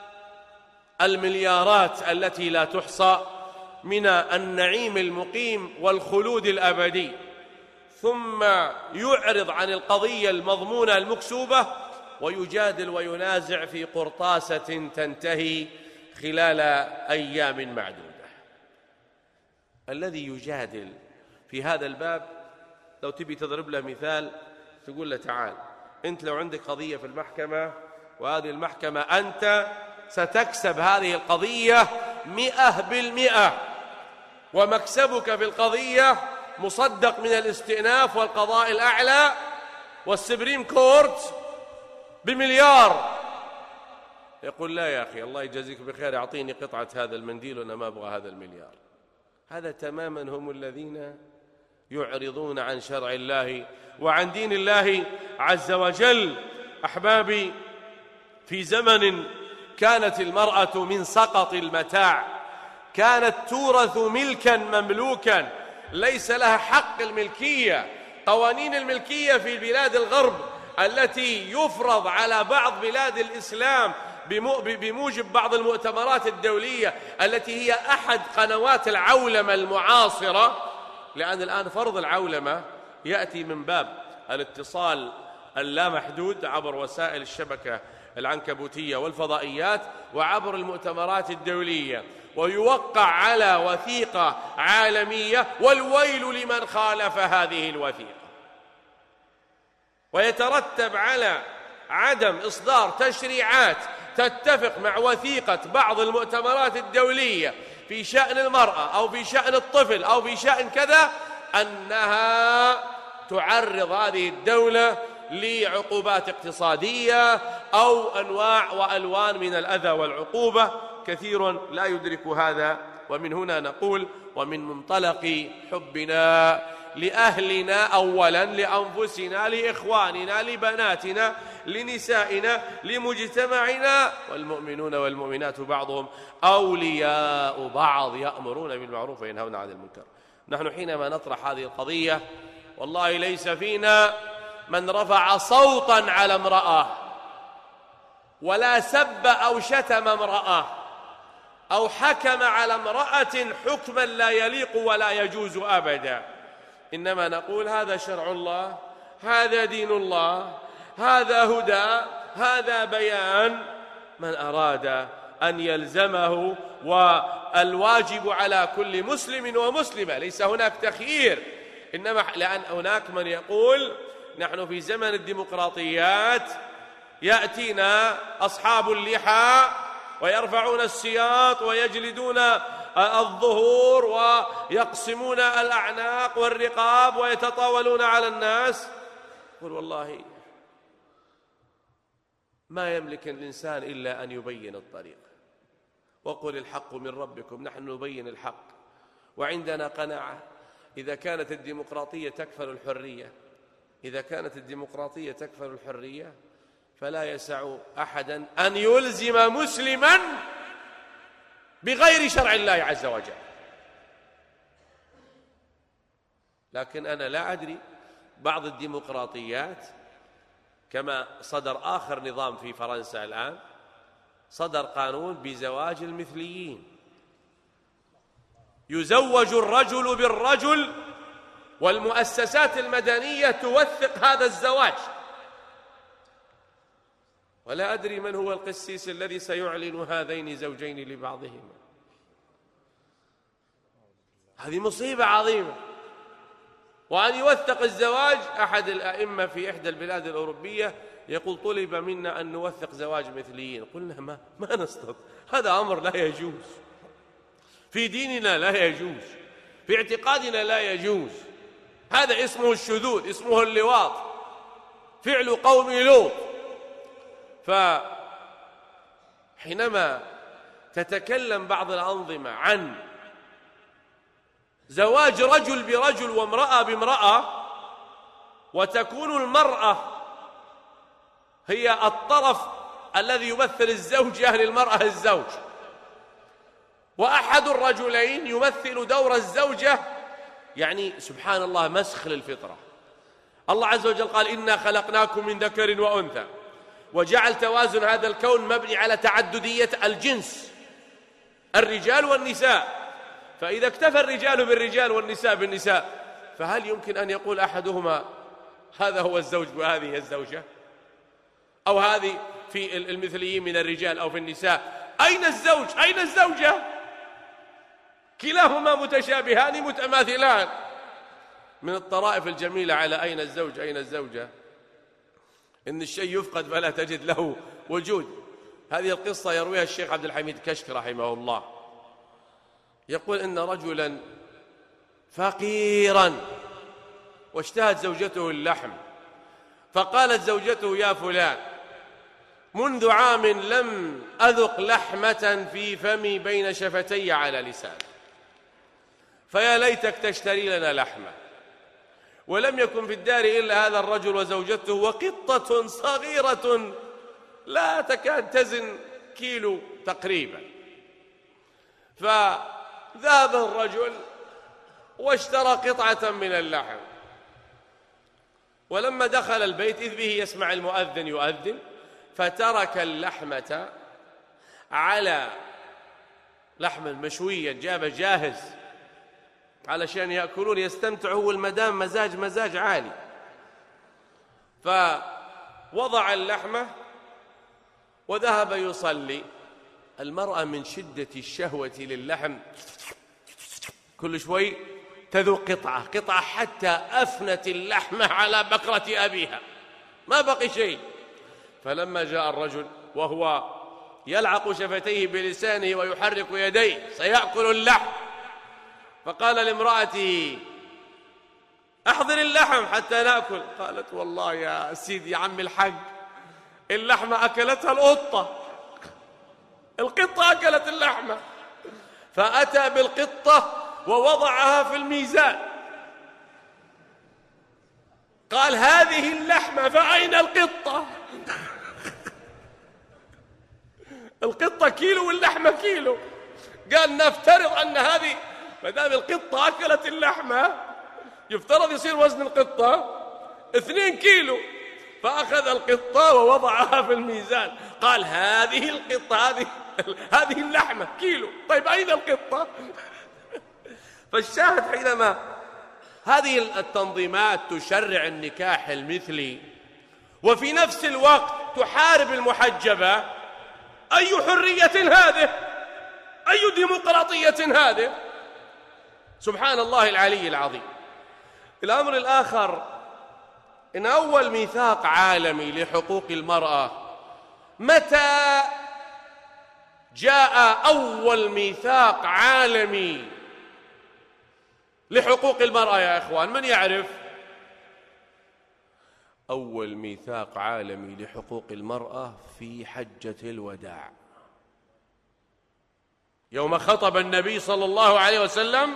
المليارات التي لا تحصى من النعيم المقيم والخلود الأبدي، ثم يعرض عن القضية المضمونة المكسوبة ويجادل وينازع في قرطاسة تنتهي خلال أيام معدودة. الذي يجادل في هذا الباب لو تبي تضرب له مثال تقول له: تعال أنت لو عندك قضية في المحكمة وهذه المحكمة أنت ستكسب هذه القضية مئة بالمئة، ومكسبك في القضية مصدق من الاستئناف والقضاء الأعلى والسبريم كورت بمليار، يقول لا يا أخي الله يجازيك بخير أعطيني قطعة هذا المنديل وأنا ما أبغى هذا المليار. هذا تماما هم الذين يعرضون عن شرع الله وعن دين الله عز وجل. أحبابي، في زمن كانت المرأة من سقط المتاع، كانت تورث ملكا مملوكا ليس لها حق الملكية. قوانين الملكية في بلاد الغرب التي يفرض على بعض بلاد الإسلام بموجب بعض المؤتمرات الدولية التي هي أحد قنوات العولمة المعاصرة، لأن الآن فرض العولمة يأتي من باب الاتصال اللامحدود عبر وسائل الشبكة العنكبوتية والفضائيات وعبر المؤتمرات الدولية، ويوقع على وثيقة عالمية والويل لمن خالف هذه الوثيقة، ويترتب على عدم إصدار تشريعات تتفق مع وثيقة بعض المؤتمرات الدولية في شأن المرأة أو في شأن الطفل أو في شأن كذا، أنها تعرض هذه الدولة لعقوبات اقتصادية أو أنواع وألوان من الأذى والعقوبة. كثير لا يدرك هذا، ومن هنا نقول ومن منطلق حبنا لأهلنا أولا، لأنفسنا، لإخواننا، لبناتنا، لنسائنا، لمجتمعنا، والمؤمنون والمؤمنات بعضهم أولياء بعض يأمرون بالمعروف وينهون عن المنكر. نحن حينما نطرح هذه القضية والله ليس فينا من رفع صوتا على امرأة ولا سب أو شتم امرأة أو حكم على امرأة حكما لا يليق ولا يجوز أبدا، إنما نقول هذا شرع الله، هذا دين الله، هذا هدى، هذا بيان، من أراد أن يلزمه، والواجب على كل مسلم ومسلمة، ليس هناك تخيير، إنما لأن هناك من يقول نحن في زمن الديمقراطيات، يأتينا أصحاب اللحى ويرفعون السياط ويجلدون الظهور ويقسمون الأعناق والرقاب ويتطاولون على الناس. قل والله ما يملك الإنسان إلا أن يبين الطريق، وقل الحق من ربكم، نحن نبين الحق، وعندنا قناعة إذا كانت الديمقراطية تكفل الحرية إذا كانت الديمقراطية تكفل الحرية فلا يسع أحدا أن يلزم مسلما بغير شرع الله عز وجل. لكن أنا لا أدري، بعض الديمقراطيات كما صدر آخر نظام في فرنسا الآن، صدر قانون بزواج المثليين، يزوج الرجل بالرجل والمؤسسات المدنية توثق هذا الزواج، ولا أدري من هو القسيس الذي سيعلن هذين زوجين لبعضهما. هذه مصيبة عظيمة. وأن يوثق الزواج، أحد الأئمة في إحدى البلاد الأوروبية يقول طلب منا أن نوثق زواج مثليين، قلنا ما, ما نستطيع، هذا أمر لا يجوز، في ديننا لا يجوز، في اعتقادنا لا يجوز، هذا اسمه الشذوذ، اسمه اللواط، فعل قوم لوط. فحينما تتكلم بعض الأنظمة عن زواج رجل برجل وامرأة بامرأة، وتكون المرأة هي الطرف الذي يمثل الزوجة للمرأة الزوج، وأحد الرجلين يمثل دور الزوجة، يعني سبحان الله مسخ للفطرة. الله عز وجل قال إنا خلقناكم من ذكر وأنثى، وجعل توازن هذا الكون مبني على تعددية الجنس، الرجال والنساء، فإذا اكتفى الرجال بالرجال والنساء بالنساء، فهل يمكن أن يقول أحدهما هذا هو الزوج وهذه الزوجة، أو هذه في المثليين من الرجال أو في النساء؟ أين الزوج؟ أين الزوجة؟ كلاهما متشابهان متماثلان. من الطرائف الجميلة على أين الزوج أين الزوجة إن الشيء يفقد فلا تجد له وجود. هذه القصة يرويها الشيخ عبد الحميد كشك رحمه الله، يقول إن رجلا فقيرا واشتهت زوجته اللحم، فقالت زوجته يا فلان منذ عام لم أذق لحمة في فمي بين شفتي على لسان، فيا ليتك تشتري لنا لحمة. ولم يكن في الدار إلا هذا الرجل وزوجته وقطة صغيرة لا تكاد تزن كيلو تقريبا. فذهب الرجل واشترى قطعة من اللحم، ولما دخل البيت إذ به يسمع المؤذن يؤذن، فترك اللحمة على لحما مشويا جاب جاهز علشان يأكلون يستمتعوا، والمدام مزاج مزاج عالي. فوضع اللحمة وذهب يصلي. المرأة من شدة الشهوة للحم كل شوي تذوق قطعة قطعة حتى أفنت اللحمة على بكرة أبيها، ما بقي شيء. فلما جاء الرجل وهو يلعق شفتيه بلسانه ويحرك يديه سيأكل اللحم، فقال لامرأته أحضر اللحم حتى نأكل. قالت والله يا سيدي يا عم الحاج اللحمة أكلتها القطة، القطة أكلت اللحمة. فأتى بالقطة ووضعها في الميزان، قال هذه اللحمة فأين القطة؟ القطة كيلو واللحمة كيلو. قال نفترض أن هذه ما دام القطة أكلت اللحمة يفترض يصير وزن القطة اثنين كيلو. فأخذ القطة ووضعها في الميزان، قال هذه القطة هذه هذه اللحمة كيلو، طيب أين القطة؟ فالشاهد حينما هذه التنظيمات تشرع النكاح المثلي وفي نفس الوقت تحارب المحجبة، أي حرية هذه؟ أي ديمقراطية هذه؟ سبحان الله العلي العظيم. الأمر الآخر إن أول ميثاق عالمي لحقوق المرأة، متى جاء أول ميثاق عالمي لحقوق المرأة يا إخوان؟ من يعرف؟ أول ميثاق عالمي لحقوق المرأة في حجة الوداع، يوم خطب النبي صلى الله عليه وسلم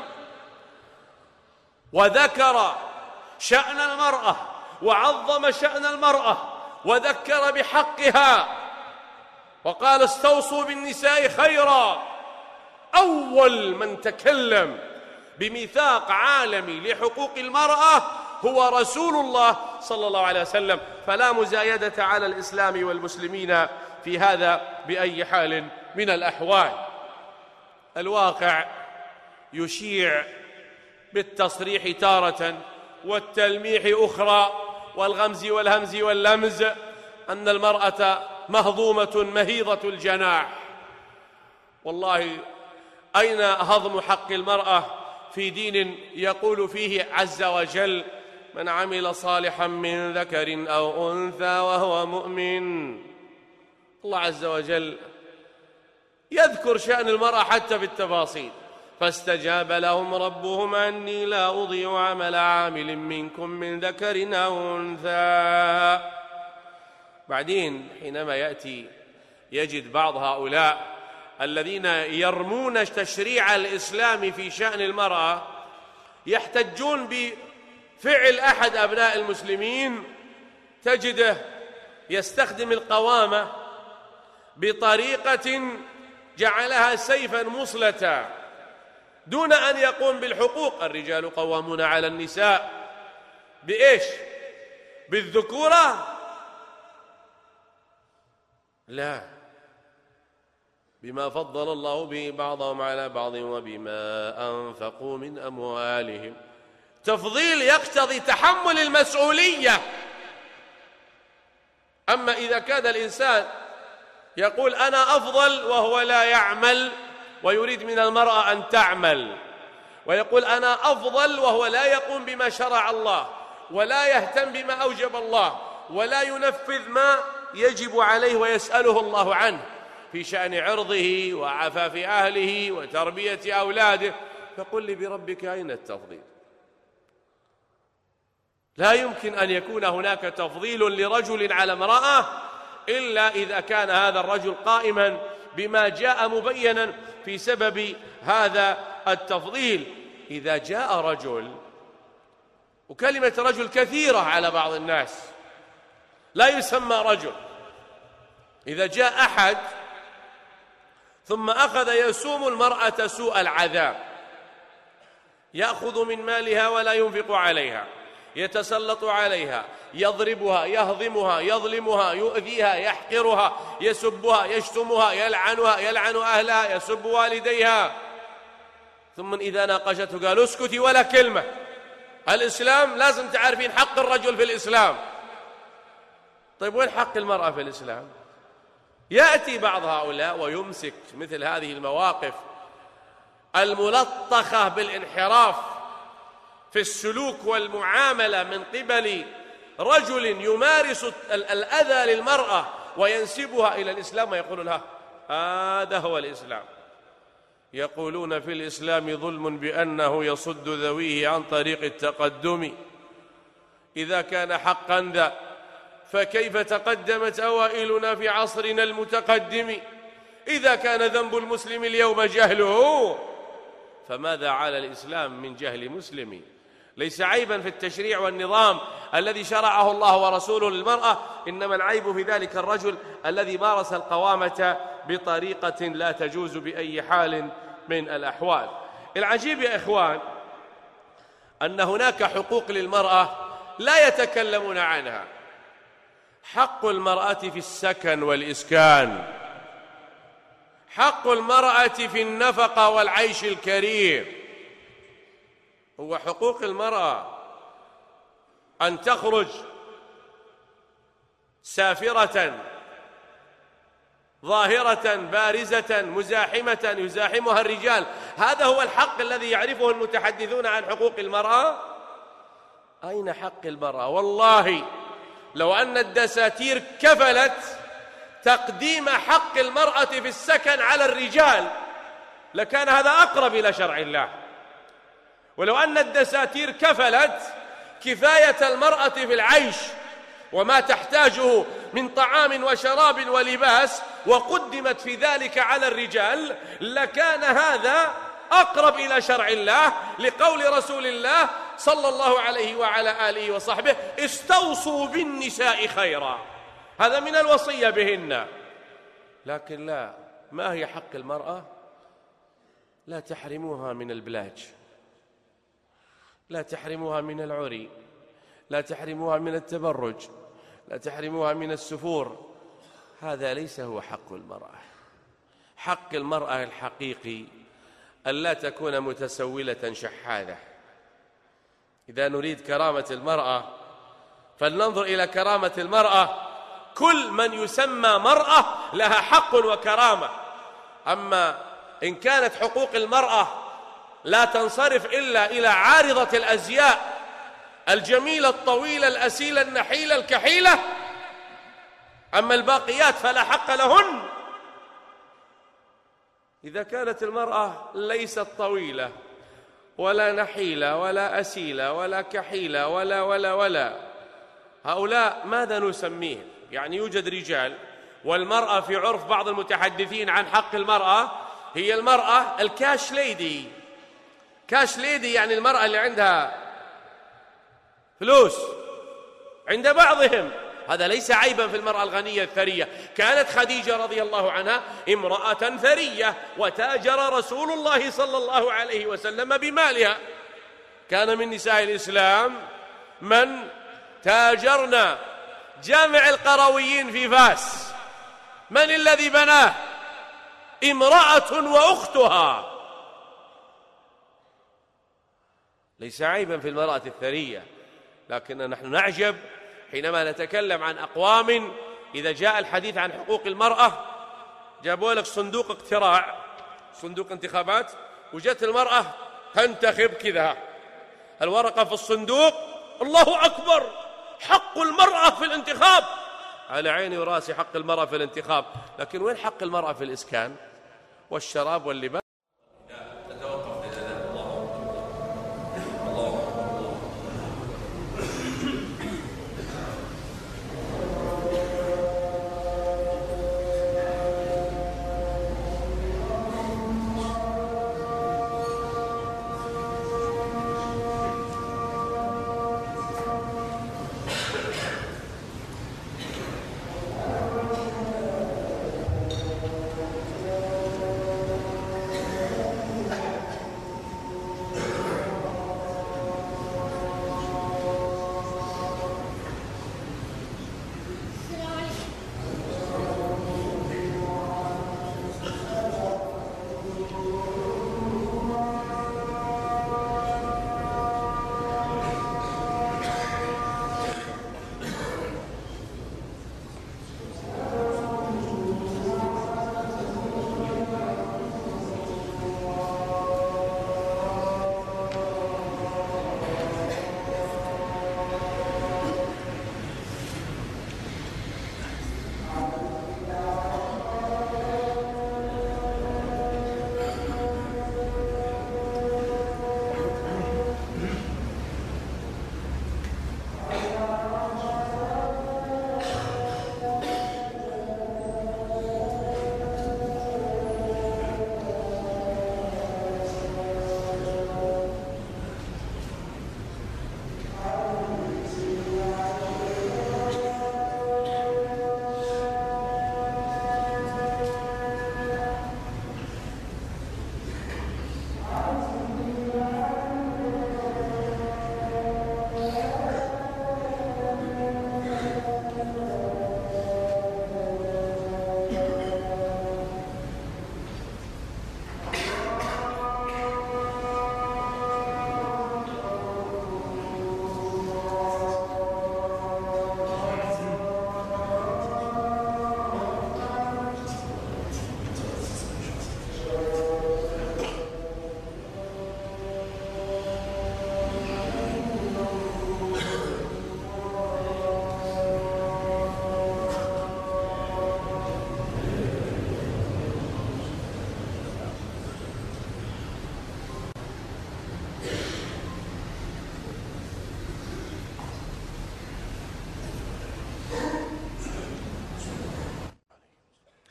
وذكر شأن المرأة وعظم شأن المرأة وذكر بحقها وقال استوصوا بالنساء خيرا. أول من تكلم بميثاق عالمي لحقوق المرأة هو رسول الله صلى الله عليه وسلم، فلا مزايدة على الإسلام والمسلمين في هذا بأي حال من الأحوال. الواقع يشيع بالتصريح تارة والتلميح أخرى والغمز والهمز واللمز أن المرأة مهضومة مهيضة الجناح. والله أين هضم حق المرأة في دين يقول فيه عز وجل من عمل صالحا من ذكر أو أنثى وهو مؤمن؟ الله عز وجل يذكر شأن المرأة حتى بالتفاصيل، فاستجاب لهم ربهم أني لا أضيع عمل عامل منكم من ذكر أو أنثى. بعدين حينما يأتي يجد بعض هؤلاء الذين يرمون تشريع الإسلام في شأن المرأة يحتجون بفعل أحد أبناء المسلمين، تجده يستخدم القوامة بطريقة جعلها سيفا مصلتا دون أن يقوم بالحقوق. الرجال قوامون على النساء بإيش؟ بالذكورة؟ لا، بما فضل الله به بعضهم على بعض وبما أنفقوا من أموالهم. تفضيل يقتضي تحمل المسؤولية. أما إذا كان الإنسان يقول أنا أفضل وهو لا يعمل ويريد من المرأة أن تعمل، ويقول أنا أفضل وهو لا يقوم بما شرع الله ولا يهتم بما أوجب الله ولا ينفذ ما يجب عليه ويسأله الله عنه في شأن عرضه وعفاف أهله وتربية أولاده، فقل لي بربك أين التفضيل؟ لا يمكن أن يكون هناك تفضيل لرجل على امرأة إلا إذا كان هذا الرجل قائما بما جاء مبينا في سبب هذا التفضيل. إذا جاء رجل، وكلمة رجل كثيرة على بعض الناس، لا يسمى رجل. إذا جاء أحد ثم أخذ يسوم المرأة سوء العذاب، يأخذ من مالها ولا ينفق عليها، يتسلط عليها، يضربها، يهضمها، يظلمها، يؤذيها، يحقرها، يسبها، يشتمها، يلعنها، يلعن أهلها، يسب والديها، ثم إذا ناقشته قال اسكتي ولا كلمة. الإسلام لازم تعرفين حق الرجل في الإسلام. طيب وين حق المرأة في الإسلام؟ يأتي بعض هؤلاء ويمسك مثل هذه المواقف الملطخة بالانحراف في السلوك والمعاملة من قبل رجل يمارس الأذى للمرأة وينسبها إلى الإسلام ويقولون ها هذا هو الإسلام. يقولون في الإسلام ظلم بأنه يصد ذويه عن طريق التقدم. إذا كان حقا ذا فكيف تقدمت أوائلنا في عصرنا المتقدم؟ إذا كان ذنب المسلم اليوم جهله فماذا على الإسلام من جهل مسلم؟ ليس عيبا في التشريع والنظام الذي شرعه الله ورسوله للمرأة، إنما العيب في ذلك الرجل الذي مارس القوامة بطريقة لا تجوز بأي حال من الأحوال. العجيب يا إخوان أن هناك حقوق للمرأة لا يتكلمون عنها. حق المرأة في السكن والإسكان، حق المرأة في النفقة والعيش الكريم. هو حقوق المرأة أن تخرج سافرة ظاهرة بارزة مزاحمة يزاحمها الرجال، هذا هو الحق الذي يعرفه المتحدثون عن حقوق المرأة؟ أين حق المرأة؟ والله لو أن الدساتير كفلت تقديم حق المرأة في السكن على الرجال لكان هذا أقرب إلى شرع الله. ولو أن الدساتير كفلت كفاية المرأة في العيش وما تحتاجه من طعام وشراب ولباس وقدمت في ذلك على الرجال لكان هذا أقرب إلى شرع الله، لقول رسول الله صلى الله عليه وعلى آله وصحبه استوصوا بالنساء خيرا، هذا من الوصية بهن. لكن لا، ما هي حق المرأة؟ لا تحرموها من البلاج، لا تحرموها من العري، لا تحرموها من التبرج، لا تحرموها من السفور. هذا ليس هو حق المرأة. حق المرأة الحقيقي ألا تكون متسولة شحاذة. إذا نريد كرامة المرأة فلننظر إلى كرامة المرأة. كل من يسمى مرأة لها حق وكرامة. أما إن كانت حقوق المرأة لا تنصرف إلا إلى عارضة الأزياء الجميلة الطويلة الأسيلة النحيلة الكحيلة، أما الباقيات فلا حق لهن. إذا كانت المرأة ليست طويلة ولا نحيلة ولا أسيلة ولا كحيلة ولا ولا ولا هؤلاء ماذا نسميه؟ يعني يوجد رجال، والمرأة في عرف بعض المتحدثين عن حق المرأة هي المرأة الكاش ليدي. كاش ليدي يعني المرأة اللي عندها فلوس عند بعضهم. هذا ليس عيبا في المرأة الغنية الثرية. كانت خديجة رضي الله عنها امرأة ثرية وتاجر رسول الله صلى الله عليه وسلم بمالها. كان من نساء الإسلام من تاجرنا. جامع القرويين في فاس من الذي بناه؟ امرأة وأختها. ليس عيبا في المرأة الثرية، لكن نحن نعجب حينما نتكلم عن أقوام إذا جاء الحديث عن حقوق المرأة جابوا لك صندوق اقتراع، صندوق انتخابات، وجت المرأة تنتخب كذا، الورقة في الصندوق، الله أكبر، حق المرأة في الانتخاب. على عيني وراسي حق المرأة في الانتخاب، لكن وين حق المرأة في الإسكان والشراب واللباس؟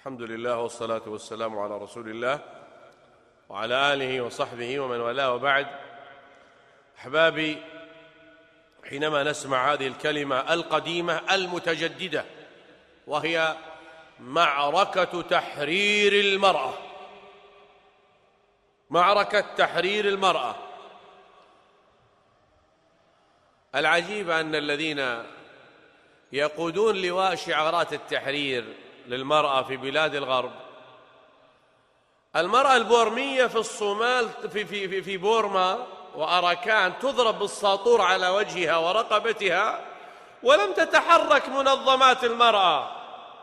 الحمد لله والصلاة والسلام على رسول الله وعلى آله وصحبه ومن والاه، وبعد. أحبابي، حينما نسمع هذه الكلمة القديمة المتجددة وهي معركة تحرير المرأة، معركة تحرير المرأة، العجيب أن الذين يقودون لواء شعارات التحرير للمرأة في بلاد الغرب، المرأة البورمية في الصومال في, في, في, في بورما وأراكان تضرب بالساطور على وجهها ورقبتها ولم تتحرك منظمات المرأة.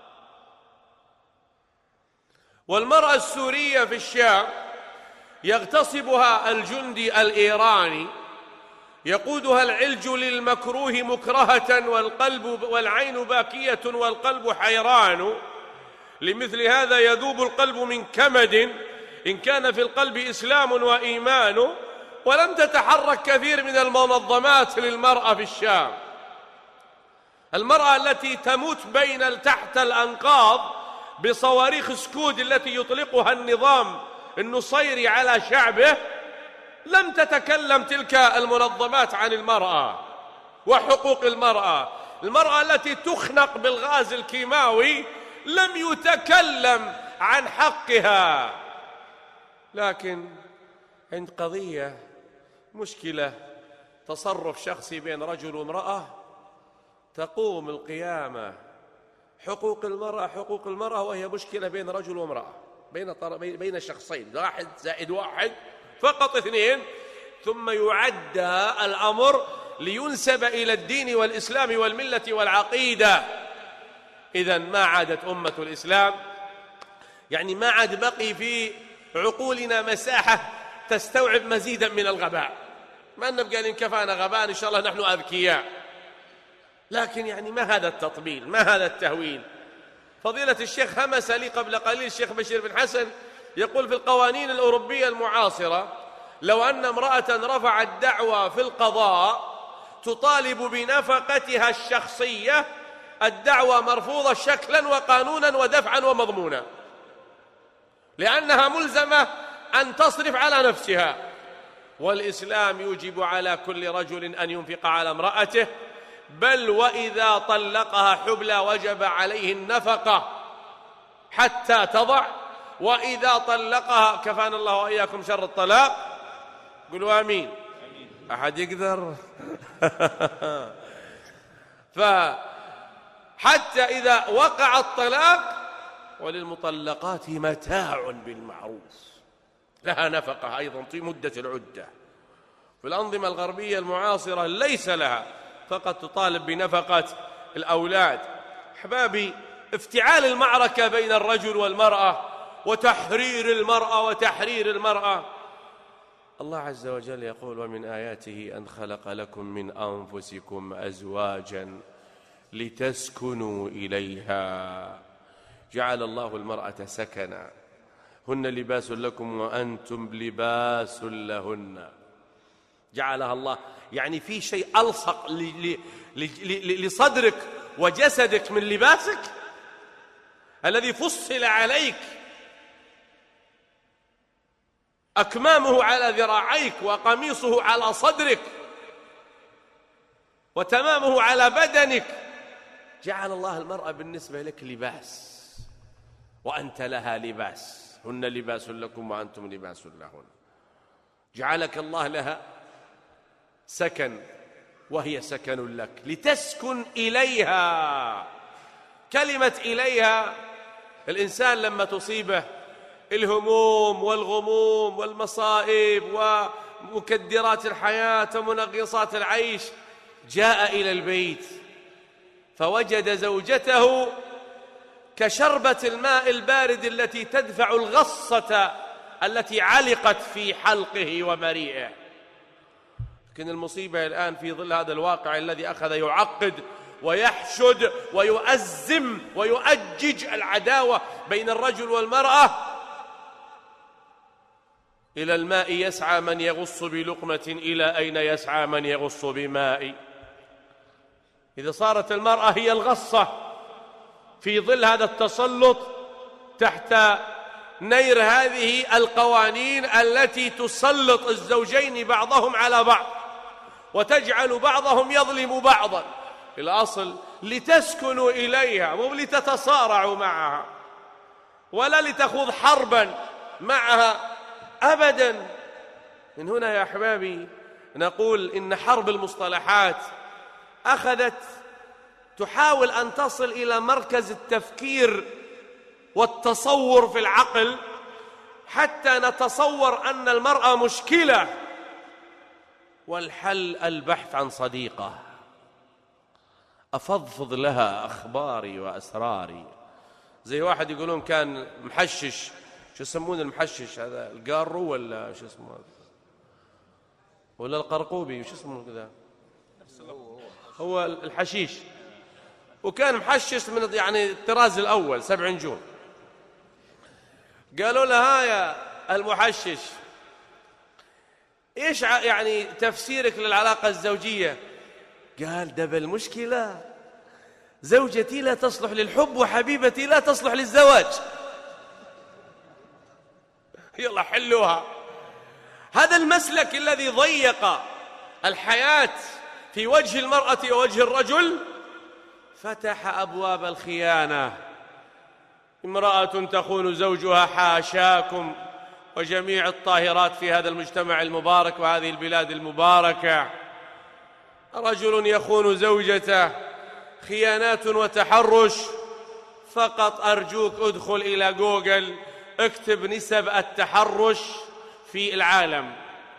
والمرأة السورية في الشام يغتصبها الجندي الإيراني، يقودها العلجل المكروه مكرهة والقلب والعين باكية والقلب حيران. لمثل هذا يذوب القلب من كمد إن كان في القلب إسلام وإيمان. ولم تتحرك كثير من المنظمات للمرأة في الشام. المرأة التي تموت بين تحت الأنقاض بصواريخ سكود التي يطلقها النظام النصيري على شعبه، لم تتكلم تلك المنظمات عن المرأة وحقوق المرأة. المرأة التي تخنق بالغاز الكيماوي لم يتكلم عن حقها. لكن عند قضية مشكلة تصرف شخصي بين رجل وامرأة تقوم القيامة. حقوق المرأة حقوق المرأة وهي مشكلة بين رجل وامرأة، بين بين شخصين، واحد زائد واحد فقط اثنين، ثم يعدى الأمر لينسب إلى الدين والإسلام والملة والعقيدة. إذن ما عادت أمة الإسلام، يعني ما عاد بقي في عقولنا مساحة تستوعب مزيدا من الغباء. ما نبقى إن كفانا غباء إن شاء الله نحن أذكياء، لكن يعني ما هذا التطبيل، ما هذا التهويل. فضيلة الشيخ همس لي قبل قليل الشيخ بشير بن حسن يقول في القوانين الأوروبية المعاصرة لو أن امرأة رفعت دعوى في القضاء تطالب بنفقتها الشخصية، الدعوى مرفوضة شكلا وقانونا ودفعا ومضمونا، لأنها ملزمة أن تصرف على نفسها. والإسلام يوجب على كل رجل أن ينفق على امرأته، بل وإذا طلقها حبلى وجب عليه النفقة حتى تضع، وإذا طلقها كفانا الله وإياكم شر الطلاق. قولوا آمين. أحد يقدر؟ فحتى إذا وقع الطلاق وللمطلقات متاع بالمعروف، لها نفقة أيضا في مدة العدة. في الأنظمة الغربية المعاصرة ليس لها، فقط تطالب بنفقة الأولاد. أحبابي، افتعال المعركة بين الرجل والمرأة وتحرير المرأة وتحرير المرأة. الله عز وجل يقول: ومن آياته أن خلق لكم من أنفسكم أزواجا لتسكنوا إليها، جعل الله المرأة سكنا، هن لباس لكم وأنتم لباس لهن. جعلها الله يعني في شيء ألصق لصدرك وجسدك من لباسك الذي فصل عليك، أكمامه على ذراعيك وقميصه على صدرك وتمامه على بدنك. جعل الله المرأة بالنسبة لك لباس وأنت لها لباس، هن لباس لكم وأنتم لباس لهن. جعلك الله لها سكن وهي سكن لك، لتسكن إليها. كلمة إليها، الإنسان لما تصيبه الهموم والغموم والمصائب ومكدرات الحياة ومنغصات العيش، جاء إلى البيت فوجد زوجته كشربة الماء البارد التي تدفع الغصة التي علقت في حلقه ومريئه. لكن المصيبة الآن في ظل هذا الواقع الذي أخذ يعقد ويحشد ويؤزم ويؤجج العداوة بين الرجل والمرأة، إلى الماء يسعى من يغص بلقمة، إلى أين يسعى من يغص بماء. إذا صارت المرأة هي الغصة في ظل هذا التسلط، تحت نير هذه القوانين التي تسلط الزوجين بعضهم على بعض وتجعل بعضهم يظلم بعضا. الأصل لتسكنوا إليها، مو لتتصارعوا معها ولا لتخوض حربا معها أبدا. من هنا يا أحبابي نقول إن حرب المصطلحات أخذت تحاول أن تصل إلى مركز التفكير والتصور في العقل، حتى نتصور أن المرأة مشكلة والحل البحث عن صديقة أفضفض لها أخباري وأسراري. زي واحد يقولون كان محشش، شو يسمون المحشش هذا، القارو ولا شو اسمه ولا القرقوبي، شو اسمه كذا، هو الحشيش، وكان محشش من يعني الطراز الأول سبع نجوم. قالوا له ها يا المحشش إيش يعني تفسيرك للعلاقة الزوجية؟ قال ده بالمشكلة زوجتي لا تصلح للحب وحبيبتي لا تصلح للزواج. يلا حلوها. هذا المسلك الذي ضيق الحياة في وجه المرأة ووجه الرجل فتح أبواب الخيانة. امرأة تخون زوجها حاشاكم، وجميع الطاهرات في هذا المجتمع المبارك وهذه البلاد المباركة. رجل يخون زوجته، خيانات وتحرش. فقط أرجوك ادخل إلى جوجل اكتب نسب التحرش في العالم،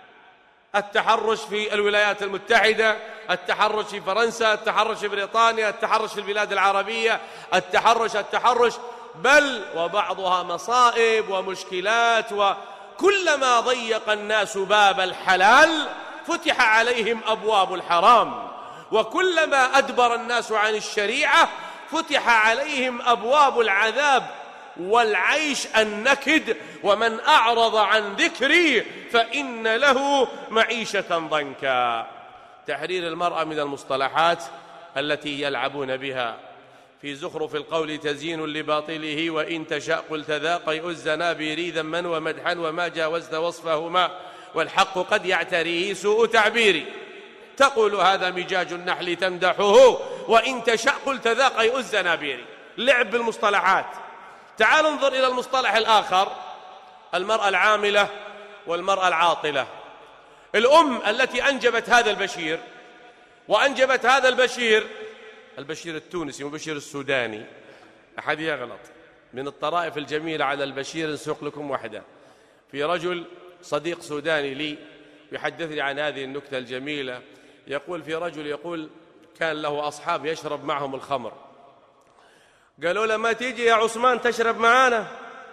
التحرش في الولايات المتحدة، التحرش في فرنسا، التحرش في بريطانيا، التحرش في البلاد العربية، التحرش التحرش بل وبعضها مصائب ومشكلات. وكلما ضيق الناس باب الحلال فتح عليهم أبواب الحرام، وكلما أدبر الناس عن الشريعة فتح عليهم أبواب العذاب والعيش النكد. ومن أعرض عن ذكري فإن له معيشة ضنكا. تحرير المرأة من المصطلحات التي يلعبون بها في زخرف القول تزيين لباطله، وإن تشاء قلت ذا قيء الزنابير ذما ومدحا وما جاوزت وصفهما، والحق قد يعتريه سوء تعبيري. تقول هذا مجاج النحل تمدحه، وإن تشاء قلت ذا قيء الزنابير. لعب بالمصطلحات. تعال انظر إلى المصطلح الآخر، المرأة العاملة والمرأة العاطلة. الأم التي أنجبت هذا البشير وأنجبت هذا البشير، البشير التونسي والبشير السوداني، أحد يغلط. من الطرائف الجميلة على البشير نسوق لكم واحدة. في رجل صديق سوداني لي يحدثني عن هذه النكتة الجميلة. يقول في رجل يقول كان له أصحاب يشرب معهم الخمر، قالوا له ما تيجي يا عثمان تشرب معانا؟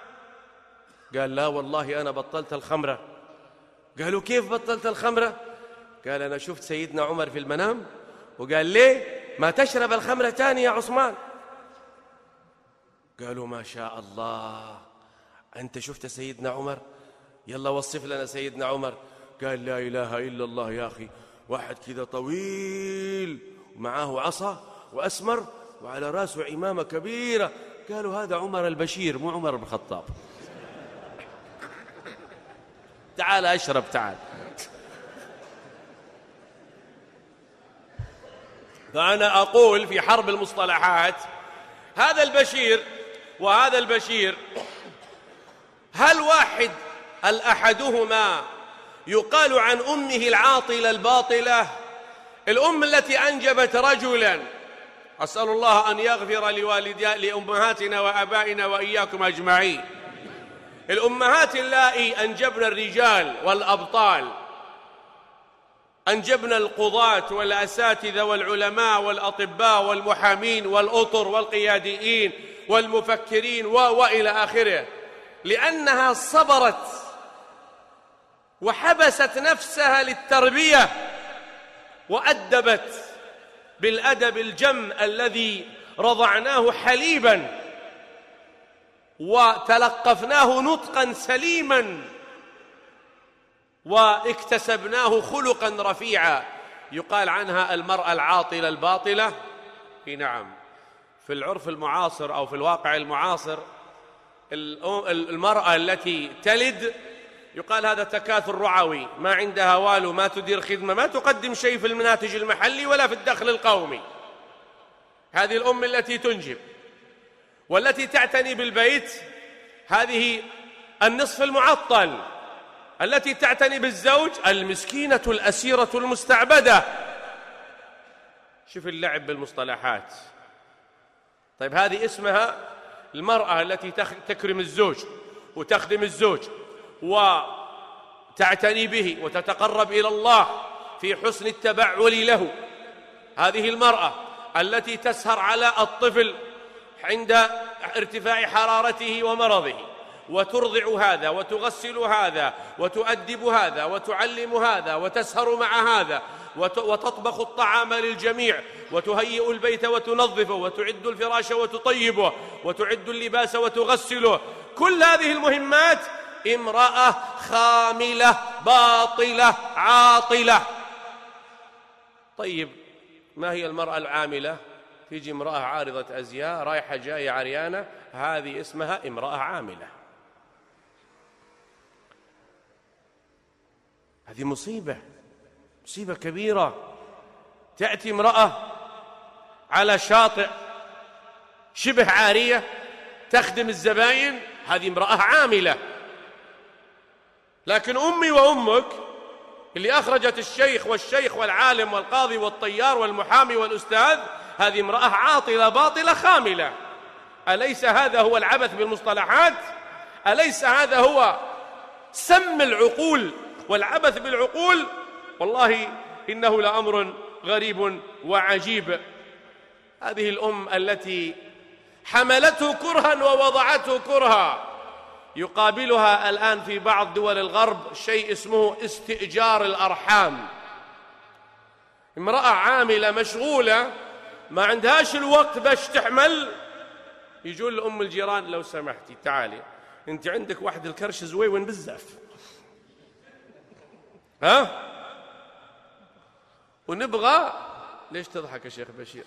قال لا والله أنا بطلت الخمرة. قالوا كيف بطلت الخمرة؟ قال أنا شفت سيدنا عمر في المنام وقال ليه ما تشرب الخمرة تاني يا عثمان؟ قالوا ما شاء الله أنت شفت سيدنا عمر؟ يلا وصف لنا سيدنا عمر. قال لا إله إلا الله يا أخي، واحد كذا طويل ومعاه عصا وأسمر وعلى رأسه عمامة كبيرة. قالوا هذا عمر البشير مو عمر بن الخطاب. تعال أشرب تعال. فأنا أقول في حرب المصطلحات هذا البشير وهذا البشير، هل واحد الأحدهما يقال عن أمه العاطلة الباطلة، الأم التي أنجبت رجلا؟ أسأل الله أن يغفر لأمهاتنا وأبائنا وإياكم أجمعين. الأمهات اللائي أنجبن الرجال والأبطال، أنجبن القضاة والأساتذة والعلماء والأطباء والمحامين والأطر والقياديين والمفكرين وإلى آخره، لأنها صبرت وحبست نفسها للتربية وأدبت بالأدب الجم الذي رضعناه حليبا وتلقفناه نطقا سليما واكتسبناه خلقا رفيعا. يقال عنها المرأة العاطلة الباطلة. نعم، في العرف المعاصر أو في الواقع المعاصر المرأة التي تلد يقال هذا تكاثر رعوي، ما عندها والو، ما تدير خدمة، ما تقدم شيء في الناتج المحلي ولا في الدخل القومي. هذه الأم التي تنجب والتي تعتني بالبيت، هذه النصف المعطل. التي تعتني بالزوج المسكينة الأسيرة المستعبدة. شوف اللعب بالمصطلحات. طيب هذه اسمها المرأة التي تكرم الزوج وتخدم الزوج وتعتني به وتتقرب إلى الله في حسن التبعل له. هذه المرأة التي تسهر على الطفل عند ارتفاع حرارته ومرضه، وترضع هذا وتغسل هذا وتؤدب هذا وتعلم هذا وتسهر مع هذا وتطبخ الطعام للجميع وتهيئ البيت وتنظفه وتعد الفراش وتطيبه وتعد اللباس وتغسله. كل هذه المهمات امرأة خاملة باطلة عاطلة. طيب ما هي المرأة العاملة؟ تيجي امرأة عارضة أزياء رايحة جاية عريانة، هذه اسمها امرأة عاملة. هذه مصيبة، مصيبة كبيرة. تأتي امرأة على شاطئ شبه عارية تخدم الزباين، هذه امرأة عاملة. لكن أمي وأمك اللي أخرجت الشيخ والشيخ والعالم والقاضي والطيار والمحامي والأستاذ، هذه امرأة عاطلة باطلة خاملة. أليس هذا هو العبث بالمصطلحات؟ أليس هذا هو سم العقول والعبث بالعقول؟ والله إنه لأمر غريب وعجيب. هذه الأم التي حملته كرها ووضعته كرها، يقابلها الآن في بعض دول الغرب شيء اسمه استئجار الأرحام. امرأة عاملة مشغولة ما عندهاش الوقت باش تحمل، يجون لأم الجيران لو سمحتي تعالي انت عندك واحد الكرش زويون بزاف، ها ونبغى. ليش تضحك يا شيخ بشير؟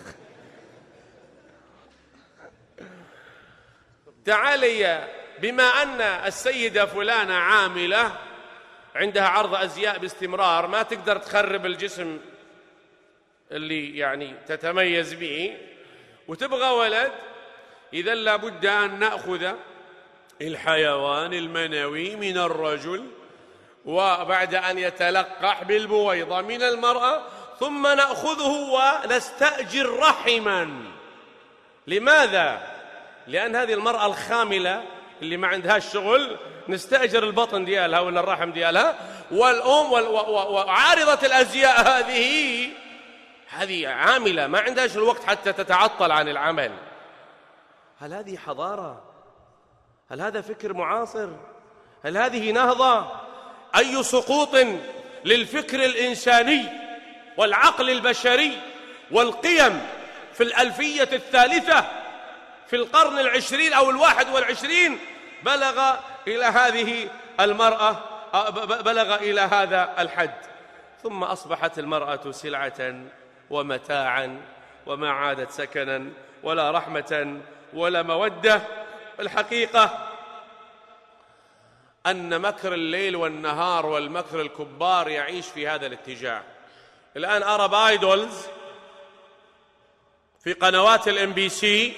تعالي، بما أن السيدة فلانة عاملة عندها عرض أزياء باستمرار، ما تقدر تخرب الجسم اللي يعني تتميز به وتبغى ولد، إذا لابد أن نأخذ الحيوان المنوي من الرجل، وبعد أن يتلقح بالبويضة من المرأة ثم نأخذه ونستأجر رحما. لماذا؟ لأن هذه المرأة الخاملة اللي ما عندها الشغل نستأجر البطن ديالها ولا الرحم ديالها، والأم وعارضة الأزياء هذه هذه عاملة ما عندهاش الوقت حتى تتعطل عن العمل. هل هذه حضارة؟ هل هذا فكر معاصر؟ هل هذه نهضة؟ أي سقوط للفكر الإنساني والعقل البشري والقيم في الألفية الثالثة في القرن العشرين أو الواحد والعشرين بلغ إلى هذه المرأة، بلغ إلى هذا الحد. ثم أصبحت المرأة سلعة ومتاعا، وما عادت سكنا ولا رحمة ولا مودة. الحقيقة أن مكر الليل والنهار والمكر الكبار يعيش في هذا الاتجاه. الآن أرب آيدولز في قنوات الام بي سي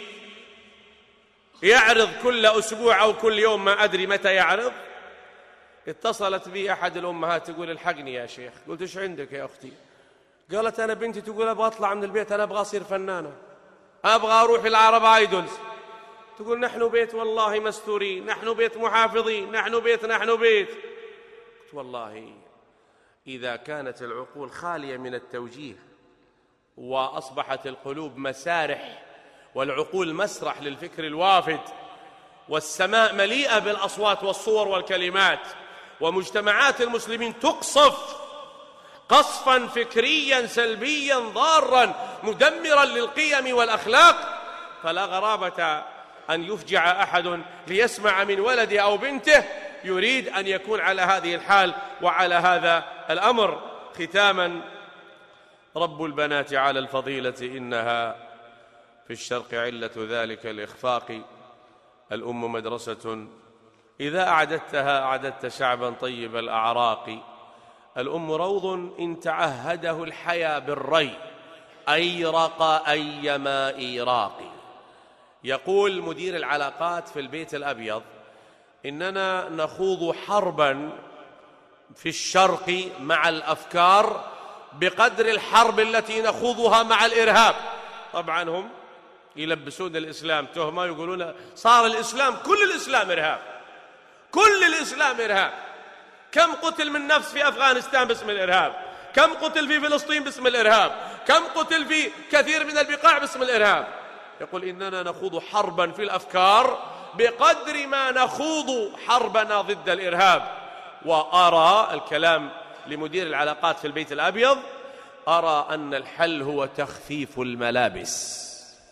يعرض كل أسبوع أو كل يوم، ما أدري متى يعرض. اتصلت بي أحد الأمهات تقول الحقني يا شيخ. قلت إيش عندك يا أختي؟ قالت أنا بنتي تقول أبغى أطلع من البيت، أنا أبغى أصير فنانة، أبغى أروح العرب آيدولز. تقول نحن بيت والله مستورين، نحن بيت محافظين، نحن بيت نحن بيت. قلت والله إذا كانت العقول خالية من التوجيه وأصبحت القلوب مسارح والعقول مسرح للفكر الوافد، والسماء مليئة بالأصوات والصور والكلمات، ومجتمعات المسلمين تقصف قصفا فكريا سلبيا ضارا مدمرا للقيم والأخلاق، فلا غرابة أن يفجع أحد ليسمع من ولده أو بنته يريد أن يكون على هذه الحال وعلى هذا الأمر. ختاما، رب البنات على الفضيلة إنها في الشرق علة ذلك الإخفاق، الأم مدرسة إذا أعددتها أعددت شعبا طيب الأعراق. الأم روض إن تعهده الحيا بالري أيرق أيما إيراق. يقول مدير العلاقات في البيت الأبيض: إننا نخوض حربا في الشرق مع الأفكار بقدر الحرب التي نخوضها مع الإرهاب. طبعا هم يلبسون الإسلام تهمة، يقولون صار الإسلام كل الإسلام إرهاب، كل الإسلام إرهاب. كم قتل من نفس في أفغانستان باسم الإرهاب، كم قتل في فلسطين باسم الإرهاب، كم قتل في كثير من البقاع باسم الإرهاب. يقول إننا نخوض حربا في الأفكار بقدر ما نخوض حربنا ضد الإرهاب. وأرى الكلام لمدير العلاقات في البيت الأبيض: أرى أن الحل هو تخفيف الملابس،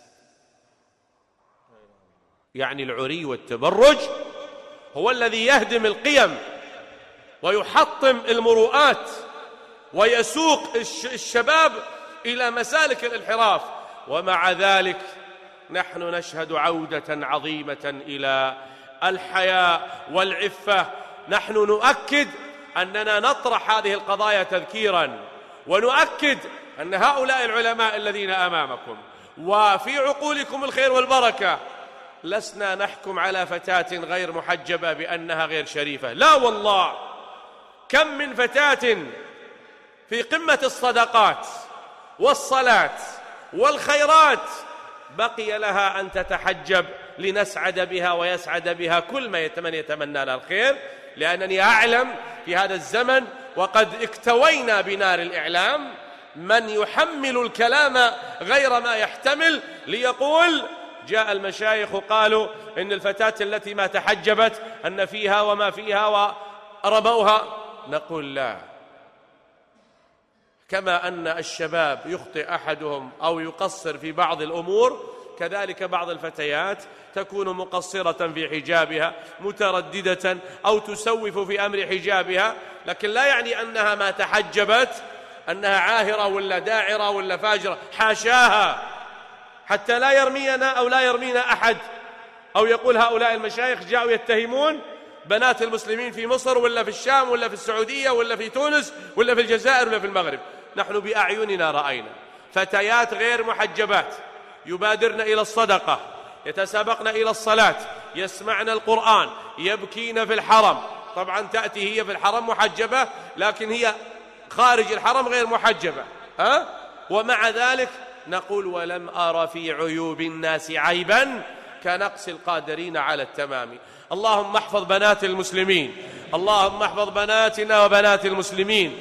يعني العري والتبرج هو الذي يهدم القيم ويحطم المروءات ويسوق الشباب إلى مسالك الانحراف. ومع ذلك نحن نشهد عودة عظيمة إلى الحياء والعفة. نحن نؤكد أننا نطرح هذه القضايا تذكيرا، ونؤكد أن هؤلاء العلماء الذين أمامكم وفي عقولكم الخير والبركة لسنا نحكم على فتاة غير محجبة بأنها غير شريفة، لا والله. كم من فتاة في قمة الصدقات والصلاة والخيرات بقي لها أن تتحجب لنسعد بها ويسعد بها كل ما يتمنى يتمنى لها الخير. لأنني أعلم في هذا الزمن وقد اكتوينا بنار الإعلام من يحمل الكلام غير ما يحتمل ليقول جاء المشايخ وقالوا إن الفتاة التي ما تحجبت أن فيها وما فيها ورموها. نقول لا. كما أن الشباب يخطئ أحدهم أو يقصر في بعض الأمور، كذلك بعض الفتيات تكون مقصرة في حجابها، مترددة أو تسوف في أمر حجابها، لكن لا يعني أنها ما تحجبت أنها عاهرة ولا داعرة ولا فاجرة، حاشاها، حتى لا يرمينا أو لا يرمينا أحد أو يقول هؤلاء المشايخ جاءوا يتهمون بنات المسلمين في مصر ولا في الشام ولا في السعودية ولا في تونس ولا في الجزائر ولا في المغرب. نحن بأعيننا رأينا فتيات غير محجبات يبادرن إلى الصدقة، يتسابقن إلى الصلاة، يسمعن القرآن، يبكين في الحرم. طبعا تأتي هي في الحرم محجبة لكن هي خارج الحرم غير محجبة، ها؟ ومع ذلك نقول ولم أرى في عيوب الناس عيبا كنقص القادرين على التمام. اللهم احفظ بنات المسلمين، اللهم احفظ بناتنا وبنات المسلمين،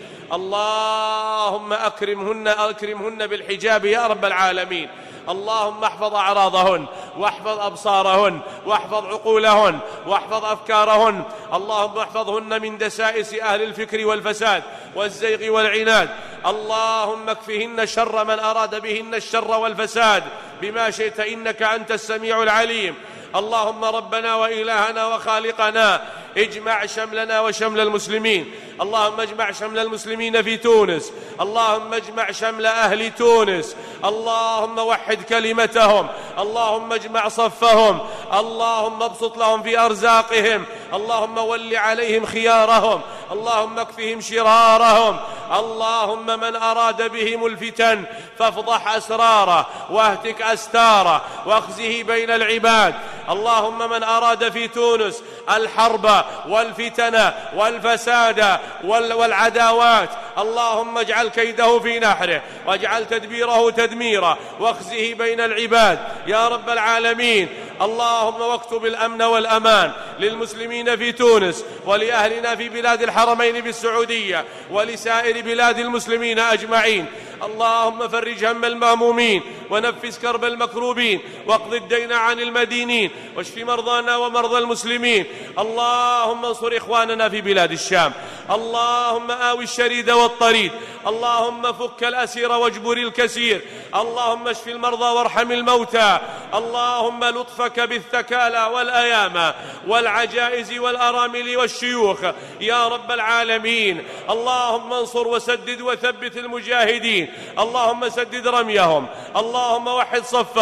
اللهم أكرمهن أكرمهن بالحجاب يا رب العالمين. اللهم احفظ أعراضهن واحفظ أبصارهن واحفظ عقولهن واحفظ أفكارهن. اللهم احفظهن من دسائس أهل الفكر والفساد والزيغ والعناد. اللهم اكفهن شر من أراد بهن الشر والفساد بما شئت إنك أنت السميع العليم. اللهم ربنا وإلهنا وخالقنا اجمع شملنا وشمل المسلمين. اللهم اجمع شمل المسلمين في تونس، اللهم اجمع شمل أهل تونس، اللهم وحد كلمتهم، اللهم اجمع صفهم، اللهم ابسط لهم في أرزاقهم، اللهم ول عليهم خيارهم، اللهم اكفهم شرارهم. اللهم من أراد بهم الفتن فافضح أسراره واهتك أستاره واخزه بين العباد. اللهم من أراد في تونس الحرب والفتن والفساد والعداوات اللهم اجعل كيده في نحره واجعل تدبيره تدميرا واخزه بين العباد يا رب العالمين. اللهم واكتب الأمن والأمان للمسلمين في تونس ولأهلنا في بلاد الحرمين بالسعودية ولسائر بلاد المسلمين أجمعين. اللهم فرج هم المهمومين ونفس كرب المكروبين واقض الدين عن المدينين واشف مرضانا ومرضى المسلمين. اللهم انصر إخواننا في بلاد الشام، اللهم آوي الشريد والطريد، اللهم فك الأسير واجبر الكسير، اللهم اشف المرضى وارحم الموتى. اللهم لطفك بالثكالى والأيامى والعجائز والأرامل والشيوخ يا رب العالمين. اللهم انصر وسدد وثبت المجاهدين، اللهم سدد رميهم، اللهم وحد صفهم،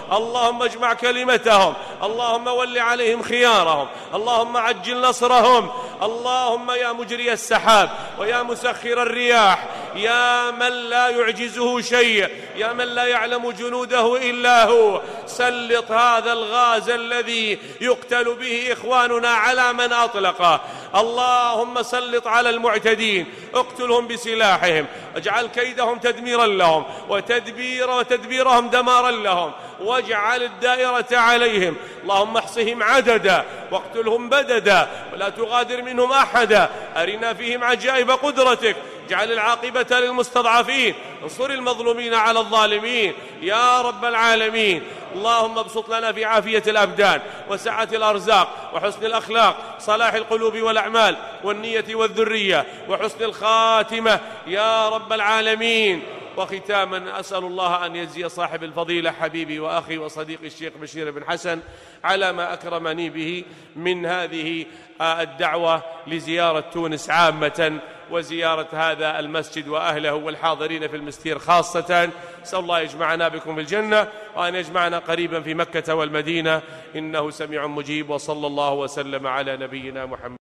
اللهم اجمع كلمتهم، اللهم ول عليهم خيارهم، اللهم عجل نصرهم. اللهم يا مجري السحاب ويا مسخر الرياح، يا من لا يعجزه شيء، يا من لا يعلم جنوده إلا هو، سلط هذا الغاز الذي يقتل به إخواننا على من أطلقه. اللهم سلط على المعتدين، اقتلهم بسلاحهم، اجعل كيدهم تدميرا لهم وتدبير وتدبيرهم دمارا لهم، واجعل الدائرة عليهم. اللهم احصهم عددا واقتلهم بددا ولا تغادر منهم أحدا. أرنا فيهم عجائب قدرتك، اجعل العاقبة للمستضعفين، انصر المظلومين على الظالمين يا رب العالمين. اللهم ابسط لنا في عافية الأبدان وسعة الأرزاق وحسن الأخلاق، صلاح القلوب والأعمال والنية والذرية وحسن الخاتمة يا رب العالمين. وختاما أسأل الله أن يجزي صاحب الفضيلة حبيبي وأخي وصديقي الشيخ بشير بن حسن على ما أكرمني به من هذه الدعوة لزيارة تونس عامة وزيارة هذا المسجد وأهله والحاضرين في المستير خاصة. أسأل الله يجمعنا بكم في الجنة وأن يجمعنا قريبا في مكة والمدينة، إنه سميع مجيب. وصلى الله وسلم على نبينا محمد.